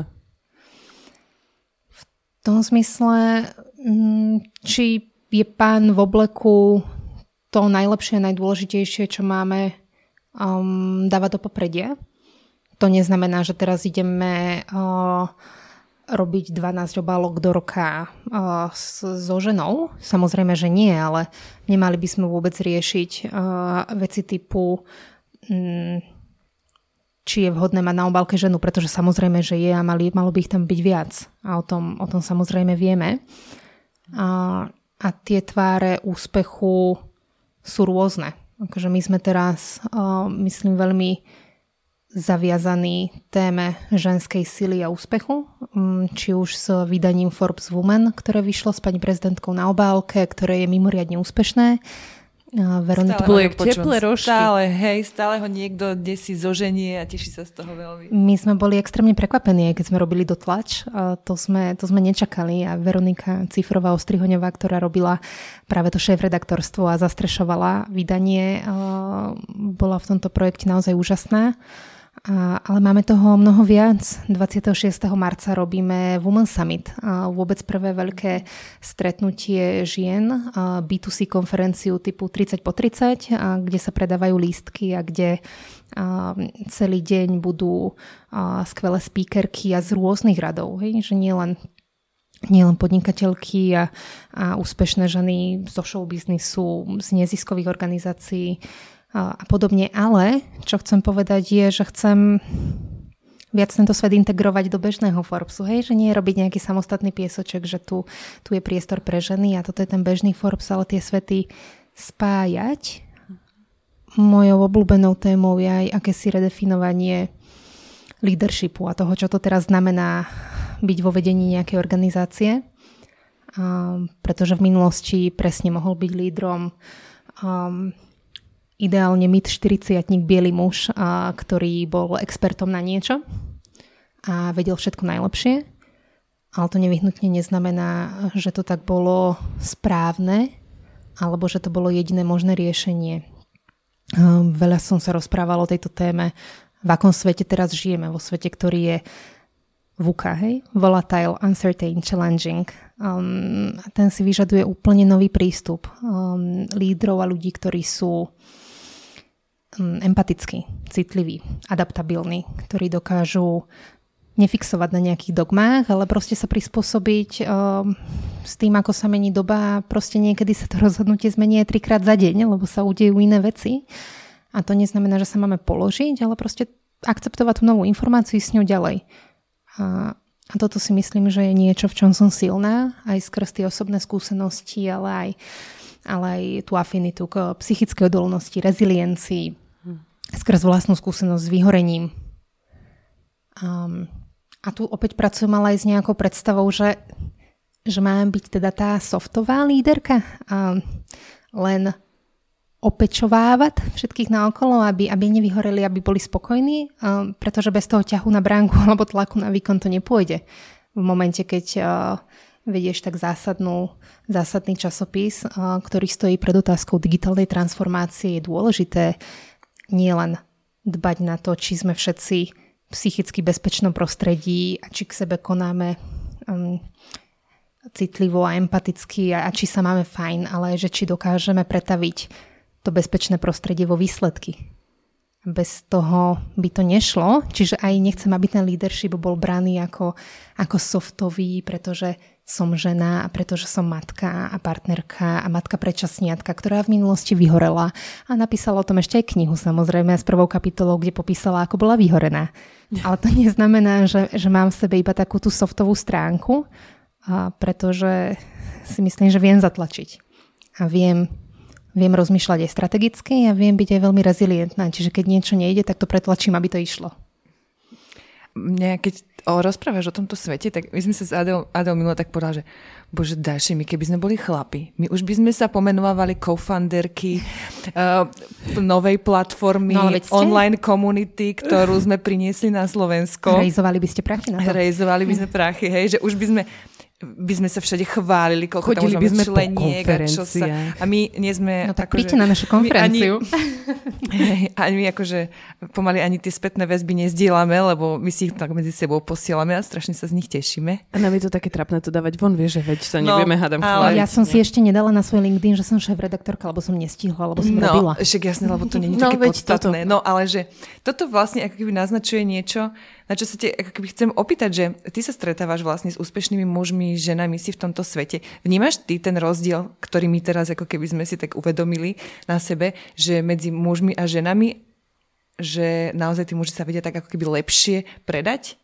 V tom zmysle, um, či je pán v obleku to najlepšie, najdôležitejšie, čo máme um, dávať do popredia. To neznamená, že teraz ideme... Uh, robiť dvanásť obálok do roka uh, so ženou. Samozrejme, že nie, ale nemali by sme vôbec riešiť uh, veci typu um, či je vhodné mať na obálke ženu, pretože samozrejme, že je a mali, malo by ich tam byť viac. A o tom, o tom samozrejme vieme. A, a tie tváre úspechu sú rôzne. Akože my sme teraz, uh, myslím, veľmi zaviazaný téme ženskej sily a úspechu, či už s vydaním Forbes Woman, ktoré vyšlo s pani prezidentkou na obálke, ktoré je mimoriadne úspešné, Veronika. To bolo jak teplé rožky. Stále, hej, stále ho niekto desí zoženie a teší sa z toho veľmi. My sme boli extrémne prekvapení, keď sme robili dotlač. To sme, to sme nečakali a Veronika Cifrová-Ostrihoňová, ktorá robila práve to šéfredaktorstvo a zastrešovala vydanie, bola v tomto projekte naozaj úžasná. A, ale máme toho mnoho viac. dvadsiateho šiesteho marca robíme Women Summit. A vôbec prvé veľké stretnutie žien, a bé dva cé konferenciu typu tridsať po tridsať, a kde sa predávajú lístky a kde a, celý deň budú a, skvelé speakerky a z rôznych radov. Hej? Že nie len nie len podnikateľky a, a úspešné ženy zo show biznisu, z neziskových organizácií a podobne, ale čo chcem povedať je, že chcem viac tento svet integrovať do bežného Forbesu, hej, že nie je robiť nejaký samostatný piesoček, že tu, tu je priestor pre ženy a toto je ten bežný Forbes, ale tie svety spájať. Mojou obľúbenou témou je aj akési redefinovanie leadershipu a toho, čo to teraz znamená byť vo vedení nejakej organizácie, a, pretože v minulosti presne mohol byť lídrom um, ideálne mid štyridsiatnik biely muž, a, ktorý bol expertom na niečo a vedel všetko najlepšie. Ale to nevyhnutne neznamená, že to tak bolo správne alebo že to bolo jediné možné riešenie. Um, veľa som sa rozprávala o tejto téme, v akom svete teraz žijeme, vo svete, ktorý je VUCA, hej? Volatile, Uncertain, Challenging. Um, ten si vyžaduje úplne nový prístup um, lídrov a ľudí, ktorí sú empatickí, citliví, adaptabilní, ktorí dokážu nefixovať na nejakých dogmách, ale proste sa prispôsobiť um, s tým, ako sa mení doba a proste niekedy sa to rozhodnutie zmení aj trikrát za deň, lebo sa udejú iné veci. A to neznamená, že sa máme položiť, ale proste akceptovať tú novú informáciu s ňou ďalej. A, a toto si myslím, že je niečo, v čom som silná, aj skrz tie osobné skúsenosti, ale aj, ale aj tú afinitu k psychickej odolnosti, reziliencii, skrz vlastnú skúsenosť s vyhorením. Um, a tu opäť pracujem ale aj s nejakou predstavou, že, že mám byť teda tá softová líderka, um, len opečovávať všetkých naokolo, aby, aby nevyhoreli, aby boli spokojní, um, pretože bez toho ťahu na bránku alebo tlaku na výkon to nepôjde. V momente, keď uh, vedieš tak zásadnú, zásadný časopis, uh, ktorý stojí pred otázkou digitálnej transformácie, je dôležité nie len dbať na to, či sme všetci v psychicky bezpečnom prostredí a či k sebe konáme um, citlivo a empaticky a, a či sa máme fajn, ale že či dokážeme pretaviť to bezpečné prostredie vo výsledky. Bez toho by to nešlo, čiže aj nechcem, aby ten leadership bol braný ako, ako softový, pretože som žena a pretože som matka a partnerka a matka predčasniatka, ktorá v minulosti vyhorela a napísala o tom ešte aj knihu, samozrejme, s prvou kapitolou, kde popísala, ako bola vyhorená. Ale to neznamená, že, že mám v sebe iba takú tú softovú stránku, a pretože si myslím, že viem zatlačiť a viem Viem rozmýšľať aj strategicky a viem byť aj veľmi rezilientná. Čiže keď niečo nejde, tak to pretlačím, aby to išlo. Mňa, keď o, rozprávaš o tomto svete, tak my sme sa s Adel, Adel minule tak povedal, že bože Dáši, my keby sme boli chlapi, my už by sme sa pomenovávali co-founderky uh, novej platformy, no, online komunity, ktorú sme priniesli na Slovensko. Rejzovali by ste prachy na to. Rejzovali by sme prachy, hej, že už by sme by sme sa všade chválili, koľko chodili tam už máme členiek a čo sa... A my nie sme... No tak príďte na našu konferenciu. Ani, ani my akože pomaly ani tie spätné väzby nezdielame, lebo my si ich tak medzi sebou posielame a strašne sa z nich tešíme. A nám je to také trapné to dávať von, vieš, že veď sa nebudeme no, hádam chváliť. Ja som si ešte nedala na svoj LinkedIn, že som šéf-redaktorka, lebo som nestihla, lebo som no, robila. No, však jasne, lebo to nie je také no, podstatné. Toto. No, ale že toto vlastne ako keby naznačuje niečo, na čo sa te ako keby chcem opýtať, že ty sa stretávaš vlastne s úspešnými mužmi, ženami si v tomto svete. Vnímaš ty ten rozdiel, ktorý my teraz ako keby sme si tak uvedomili na sebe, že medzi mužmi a ženami, že naozaj tí muži sa vedia tak ako keby lepšie predať?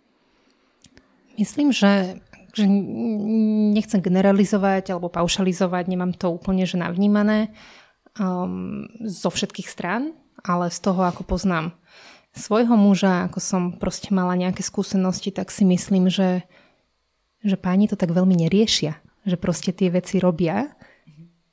Myslím, že, že nechcem generalizovať alebo paušalizovať, nemám to úplne že navnímané um, zo všetkých strán, ale z toho, ako poznám svojho muža, ako som proste mala nejaké skúsenosti, tak si myslím, že, že páni to tak veľmi neriešia. Že proste tie veci robia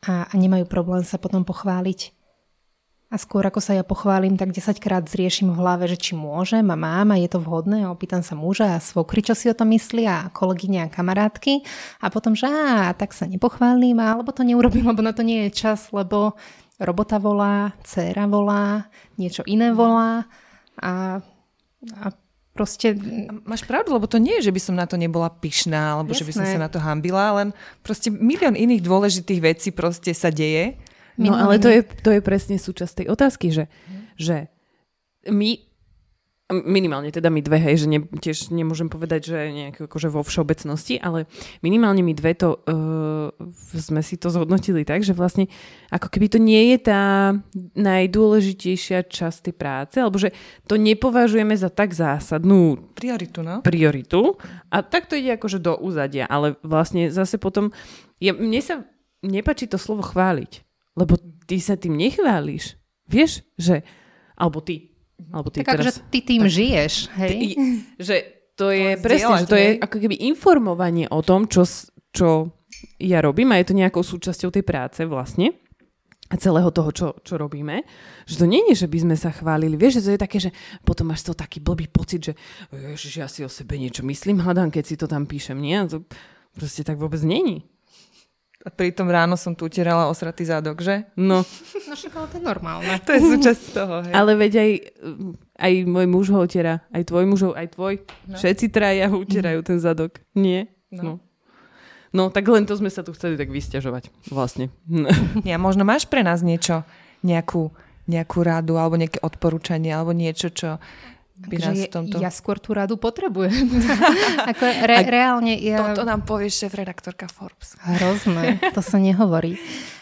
a, a nemajú problém sa potom pochváliť. A skôr ako sa ja pochválim, tak desaťkrát zriešim v hlave, že či môžem a mám a je to vhodné. A opýtam sa muža a svokry, čo si o tom myslia a kolegyne a kamarátky. A potom, že á, tak sa nepochválim, alebo to neurobím, lebo na to nie je čas, lebo robota volá, dcéra volá, niečo iné volá a, a proste... Máš pravdu, lebo to nie je, že by som na to nebola pyšná, alebo Jasné. Že by som sa na to hanbila, len proste milión iných dôležitých vecí proste sa deje. No ale to je, to je presne súčasť tej otázky, že, hmm. že my, minimálne teda my dve, hej, že ne, tiež nemôžem povedať, že nejak akože vo všeobecnosti, ale minimálne my dve to uh, sme si to zhodnotili tak, že vlastne ako keby to nie je tá najdôležitejšia časť tej práce, alebo že to nepovažujeme za tak zásadnú prioritu, no? prioritu a tak to ide akože do úzadia, ale vlastne zase potom, ja, mne sa nepáči to slovo chváliť. Lebo ty sa tým nechváliš. Vieš, že... Alebo ty. Alebo ty tak teraz... akože ty tým tak, žiješ, hej? Ty, že to je to presne, že to je ako keby informovanie o tom, čo, čo ja robím a je to nejakou súčasťou tej práce vlastne a celého toho, čo, čo robíme. Že to nie je, že by sme sa chválili. Vieš, že to je také, že potom máš to taký blbý pocit, že ježiš, ja si o sebe niečo myslím, hádam, keď si to tam píšem. Nie? To proste tak vôbec není. A pritom ráno som tu utierala osratý zádok, že? No. No však ale to je normálne. To je súčasť toho, hej. Ale veď aj, aj môj muž ho utiera, aj tvoj muž ho, aj tvoj. No. Všetci traja ho utierajú ten zadok. Nie? No. no. No, tak len to sme sa tu chceli tak vysťažovať. Vlastne. Ja, možno máš pre nás niečo, nejakú, nejakú radu, alebo nejaké odporúčanie, alebo niečo, čo... Takže ja skôr tú radu potrebujem. Ako re, reálne... Ja... Toto nám povie šéf-redaktorka Forbes. Hrozné, to sa nehovorí.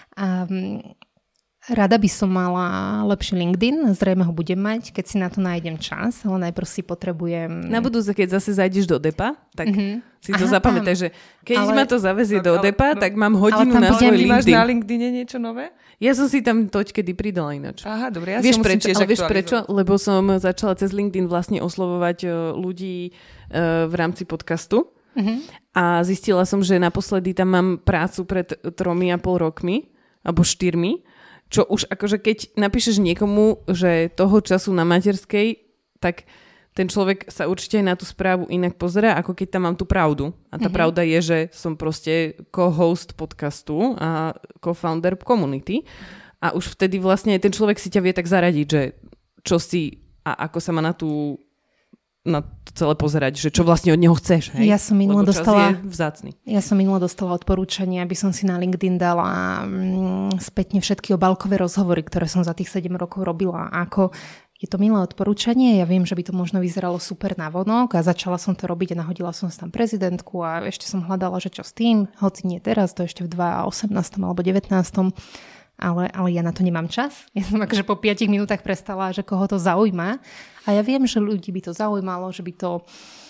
Um, rada by som mala lepší LinkedIn, zrejme ho budem mať, keď si na to nájdem čas, ale najprv si potrebujem... Na budúce, keď zase zajdeš do depa, tak mm-hmm. si to Aha, zapamätaj, že keď ale... ma to zavezie no, do depa, no, tak mám hodinu na svoj LinkedIn. Máš na LinkedIne niečo nové? Ja som si tam toť kedy pridala ináč. Aha, dobre, ja vieš si prečo, ale vieš prečo? Lebo som začala cez LinkedIn vlastne oslovovať ľudí uh, v rámci podcastu uh-huh. a zistila som, že naposledy tam mám prácu pred tromi a pol rokmi alebo štyrmi, čo už akože keď napíšeš niekomu, že toho času na materskej, tak ten človek sa určite aj na tú správu inak pozerá, ako keď tam mám tú pravdu. A tá mm-hmm. pravda je, že som proste co-host podcastu a co-founder community. A už vtedy vlastne ten človek si ťa vie tak zaradiť, že čo si a ako sa má na tú na to celé pozerať, že čo vlastne od neho chceš. Hej? Ja som minulo dostala, vzácny. Ja som minulo dostala odporúčanie, aby som si na LinkedIn dala mm, spätne všetky obálkové rozhovory, ktoré som za tých sedem rokov robila. A ako je to milé odporúčanie, ja viem, že by to možno vyzeralo super navonok a začala som to robiť a nahodila som tam prezidentku a ešte som hľadala, že čo s tým, hoci nie teraz, to ešte v dvetisícosemnásť alebo devätnásť, ale, ale ja na to nemám čas. Ja som akože po piatich minútach prestala, že koho to zaujíma a ja viem, že ľudí by to zaujímalo, že by to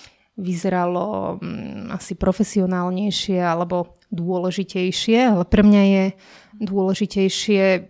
vyzeralo um, asi profesionálnejšie alebo dôležitejšie, ale pre mňa je dôležitejšie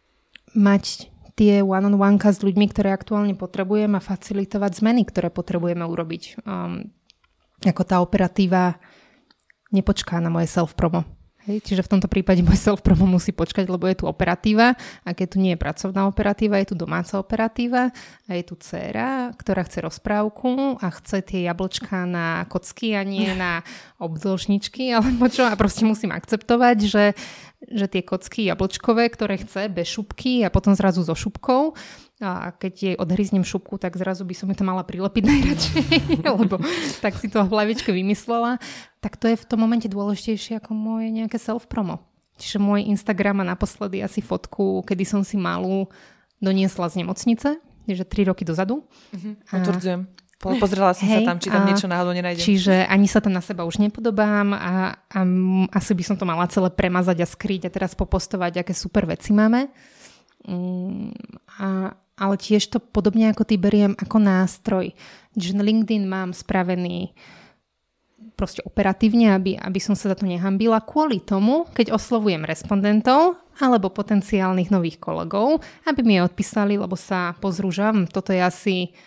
mať tie one-on-one-ka s ľuďmi, ktoré aktuálne potrebujem a facilitovať zmeny, ktoré potrebujeme urobiť. Um, ako tá operatíva nepočká na moje self-promo. Hej? Čiže v tomto prípade môj self-promo musí počkať, lebo je tu operatíva a keď tu nie je pracovná operatíva, je tu domáca operatíva a je tu dcéra, ktorá chce rozprávku a chce tie jablčká na kocky a nie na obdĺžničky alebo čo a proste musím akceptovať, že že tie kocky jablčkové, ktoré chce bez šupky a potom zrazu so šupkou a keď jej odhryznem šupku, tak zrazu by som ju to mala prilepiť najradšej, lebo tak si to v hlavičke vymyslela, tak to je v tom momente dôležitejšie ako moje nejaké self-promo. Čiže môj Instagram má naposledy asi fotku, kedy som si malú doniesla z nemocnice, že tri roky dozadu. Mhm, potvrdzujem. Pozrela som Hej, sa tam, či tam niečo náhodou nenájdem. Čiže ani sa tam na seba už nepodobám a, a asi by som to mala celé premazať a skryť a teraz popostovať, aké super veci máme. Um, a, ale tiež to podobne ako ty beriem ako nástroj. Že LinkedIn mám spravený proste operatívne, aby, aby som sa za to nehambila kvôli tomu, keď oslovujem respondentov alebo potenciálnych nových kolegov, aby mi odpísali, lebo sa pozrú, že toto je asi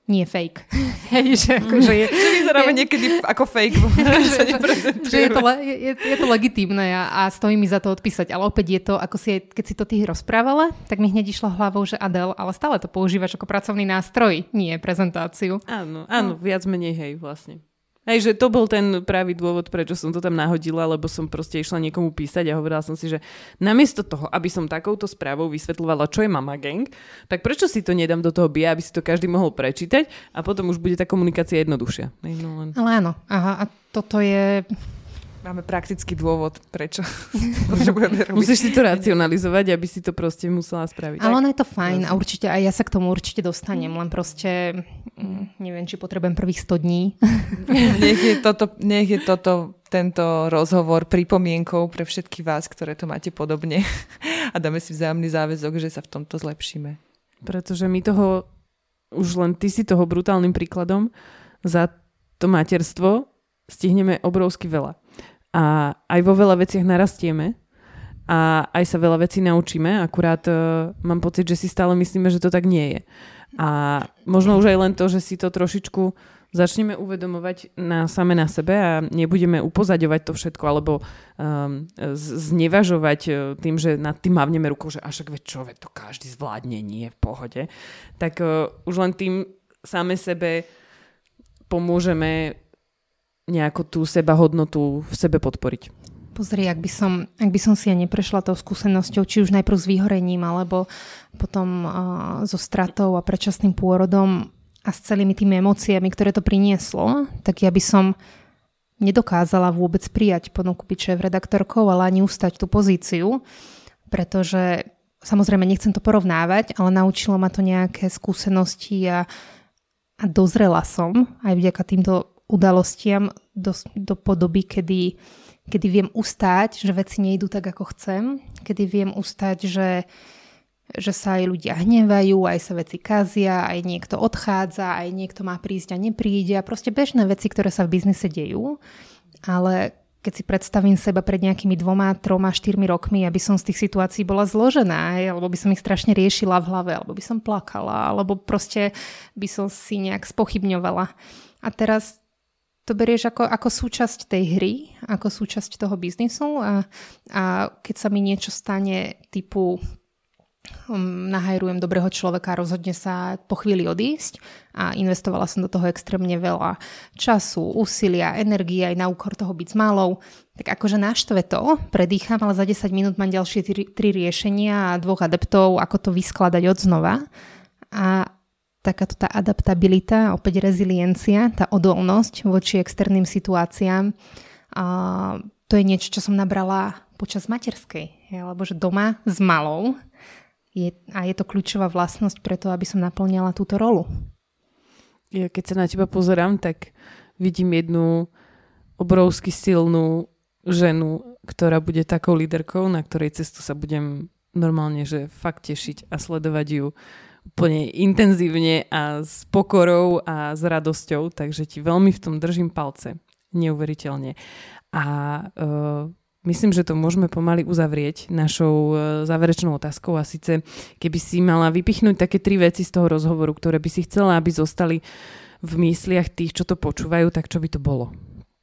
nie fake. Hej, že, akože je, že vyzeráme je, niekedy ako fake. že, že je, to, je, je, je to legitímne a, a stojí mi za to odpísať. Ale opäť je to, ako si, keď si to ty rozprávala, tak mi hneď išlo hlavou, že Adel, ale stále to používaš ako pracovný nástroj, nie prezentáciu. Áno, áno, no. Viac menej hej vlastne. Hej, že to bol ten pravý dôvod, prečo som to tam nahodila, lebo som proste išla niekomu písať a hovorila som si, že namiesto toho, aby som takouto správou vysvetľovala, čo je Mama Gang, tak prečo si to nedám do toho bio, aby si to každý mohol prečítať a potom už bude tá komunikácia jednoduchšia. Hej, no len... Ale áno, aha, a toto je... Máme praktický dôvod, prečo potrebujeme robiť. Musíš si to racionalizovať, aby si to proste musela spraviť. Ale ono je to fajn a určite aj ja sa k tomu určite dostanem, len proste mm, neviem, či potrebujem prvých sto dní. Nech je toto, nech je toto tento rozhovor pripomienkou pre všetky vás, ktoré to máte podobne a dáme si vzájomný záväzok, že sa v tomto zlepšíme. Pretože my toho, už len ty si toho brutálnym príkladom, za to materstvo stihneme obrovsky veľa. A aj vo veľa veciach narastieme a aj sa veľa vecí naučíme, akurát uh, mám pocit, že si stále myslíme, že to tak nie je. A možno už aj len to, že si to trošičku začneme uvedomovať na, same na sebe a nebudeme upozaďovať to všetko alebo um, znevažovať tým, že nad tým mávneme rukou, že až ak veď čo, veď to každý zvládne, nie v pohode. Tak uh, už len tým same sebe pomôžeme nejako tú sebahodnotu v sebe podporiť. Pozri, ak by som, ak by som si ja neprešla tou skúsenosťou, či už najprv s vyhorením, alebo potom uh, so stratou a predčasným pôrodom a s celými tými emóciami, ktoré to prinieslo, tak ja by som nedokázala vôbec prijať ponuku byť šéf-redaktorkou, ale ani ustať tú pozíciu, pretože samozrejme nechcem to porovnávať, ale naučilo ma to nejaké skúsenosti a, a dozrela som aj vďaka týmto udalostiam do, do podoby, kedy, kedy viem ustáť, že veci nejdú tak, ako chcem, kedy viem ustáť, že, že sa aj ľudia hnevajú, aj sa veci kazia, aj niekto odchádza, aj niekto má prísť a nepríde a proste bežné veci, ktoré sa v biznise dejú, ale keď si predstavím seba pred nejakými dvoma, troma, štyrmi rokmi, aby som z tých situácií bola zložená, alebo by som ich strašne riešila v hlave, alebo by som plakala, alebo proste by som si nejak spochybňovala. A teraz to berieš ako, ako súčasť tej hry, ako súčasť toho biznisu a, a keď sa mi niečo stane typu um, nahajrujem dobrého človeka a rozhodne sa po chvíli odísť a investovala som do toho extrémne veľa času, úsilia, energie aj na úkor toho byť s malou, tak akože naštve to, predýcham, ale za desať minút mám ďalšie tri, tri riešenia a dvoch adeptov, ako to vyskladať od znova a takáto tá adaptabilita, opäť reziliencia, tá odolnosť voči externým situáciám. A to je niečo, čo som nabrala počas materskej. Lebo že doma s malou je, a je to kľúčová vlastnosť preto, aby som naplňala túto rolu. Ja keď sa na teba pozerám, tak vidím jednu obrovsky silnú ženu, ktorá bude takou líderkou, na ktorej cestu sa budem normálne, že fakt tešiť a sledovať ju úplne intenzívne a s pokorou a s radosťou, takže ti veľmi v tom držím palce. Neuveriteľne. A uh, myslím, že to môžeme pomaly uzavrieť našou uh, záverečnou otázkou a síce, keby si mala vypichnúť také tri veci z toho rozhovoru, ktoré by si chcela, aby zostali v mysliach tých, čo to počúvajú, tak čo by to bolo?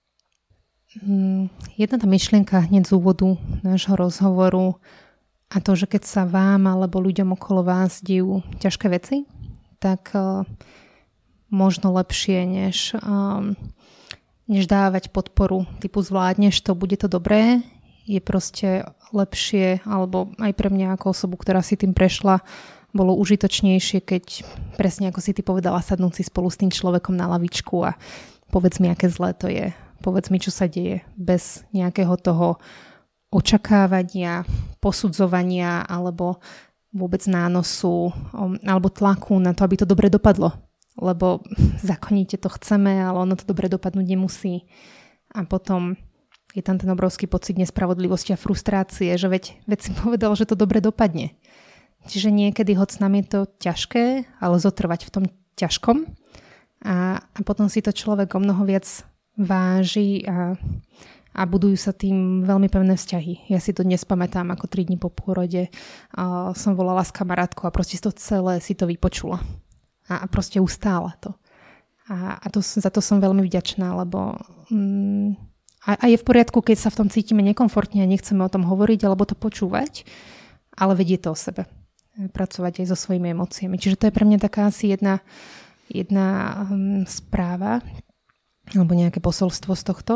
Hmm, jedna tá myšlienka hneď z úvodu nášho rozhovoru a to, že keď sa vám alebo ľuďom okolo vás dejú ťažké veci, tak uh, možno lepšie, než, um, než dávať podporu typu zvládneš to, bude to dobré, je proste lepšie, alebo aj pre mňa ako osobu, ktorá si tým prešla, bolo užitočnejšie, keď presne ako si ty povedala, sadnúť si spolu s tým človekom na lavičku a povedz mi, aké zlé to je. Povedz mi, čo sa deje, bez nejakého toho očakávania, posudzovania alebo vôbec nánosu alebo tlaku na to, aby to dobre dopadlo. Lebo zákonite to chceme, ale ono to dobre dopadnúť nemusí. A potom je tam ten obrovský pocit nespravodlivosti a frustrácie, že veď, veď si povedal, že to dobre dopadne. Čiže niekedy, hoď nám je to ťažké, ale zotrvať v tom ťažkom. A, a potom si to človek o mnoho viac váži a a budujú sa tým veľmi pevné vzťahy. Ja si to dnes pamätám, ako tri dni po pôrode uh, som volala s kamarátkou a proste to celé si to vypočula. a, a proste ustála to. A, a to, za to som veľmi vďačná, lebo mm, a, a je v poriadku, keď sa v tom cítime nekomfortne a nechceme o tom hovoriť alebo to počúvať, ale vedie to o sebe. Pracovať aj so svojimi emóciami. Čiže to je pre mňa taká asi jedna, jedna um, správa alebo nejaké posolstvo z tohto.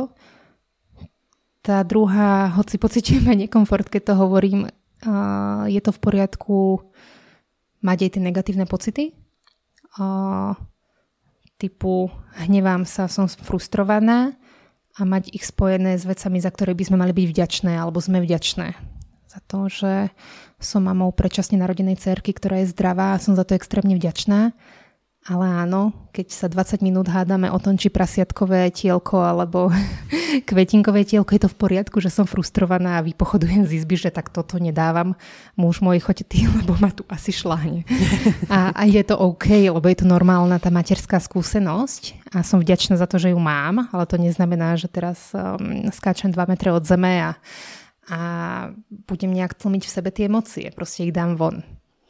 Tá druhá, hoci pociťujeme nekomfort, keď to hovorím, uh, je to v poriadku mať aj tie negatívne pocity. Uh, typu hnevám sa, som frustrovaná a mať ich spojené s vecami, za ktoré by sme mali byť vďačné alebo sme vďačné. Za to, že som mamou predčasne narodenej dcérky, ktorá je zdravá a som za to extrémne vďačná. Ale áno, keď sa dvadsať minút hádame o tom, či prasiatkové tielko alebo kvetinkové tielko, je to v poriadku, že som frustrovaná a vypochodujem z izby, že tak toto nedávam. Muž môj, choď ty, lebo ma tu asi šláhne. A, a je to OK, lebo je to normálna tá materská skúsenosť a som vďačná za to, že ju mám, ale to neznamená, že teraz um, skáčem dva metre od zeme a, a budem nejak tlmiť v sebe tie emócie. Proste ich dám von.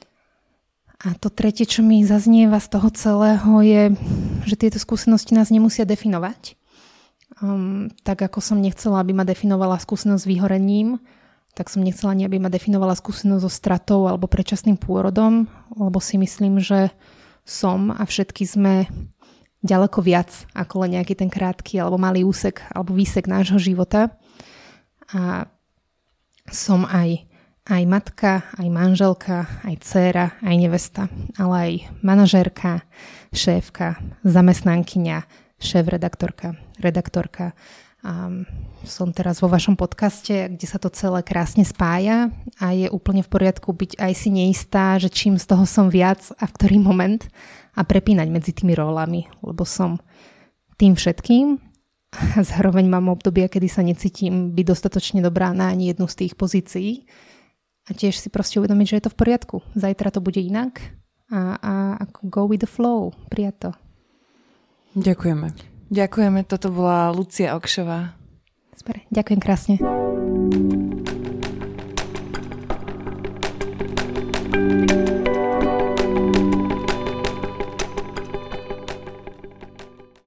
A to tretie, čo mi zaznieva z toho celého, je, že tieto skúsenosti nás nemusia definovať. Um, tak ako som nechcela, aby ma definovala skúsenosť s vyhorením, tak som nechcela ani, aby ma definovala skúsenosť so stratou alebo predčasným pôrodom, lebo si myslím, že som a všetky sme ďaleko viac ako len nejaký ten krátky alebo malý úsek alebo výsek nášho života. A som aj Aj matka, aj manželka, aj dcéra, aj nevesta, ale aj manažérka, šéfka, zamestnankyňa, šéf-redaktorka, redaktorka. Um, som teraz vo vašom podcaste, kde sa to celé krásne spája a je úplne v poriadku byť aj si neistá, že čím z toho som viac a v ktorý moment a prepínať medzi tými rolami, lebo som tým všetkým a zároveň mám obdobia, kedy sa necítim byť dostatočne dobrá na ani jednu z tých pozícií. A tiež si proste uvedomiť, že je to v poriadku. Zajtra to bude inak a, a go with the flow. Prijať to. Ďakujeme. Ďakujeme, toto bola Lucia Okšová. Super, ďakujem krásne.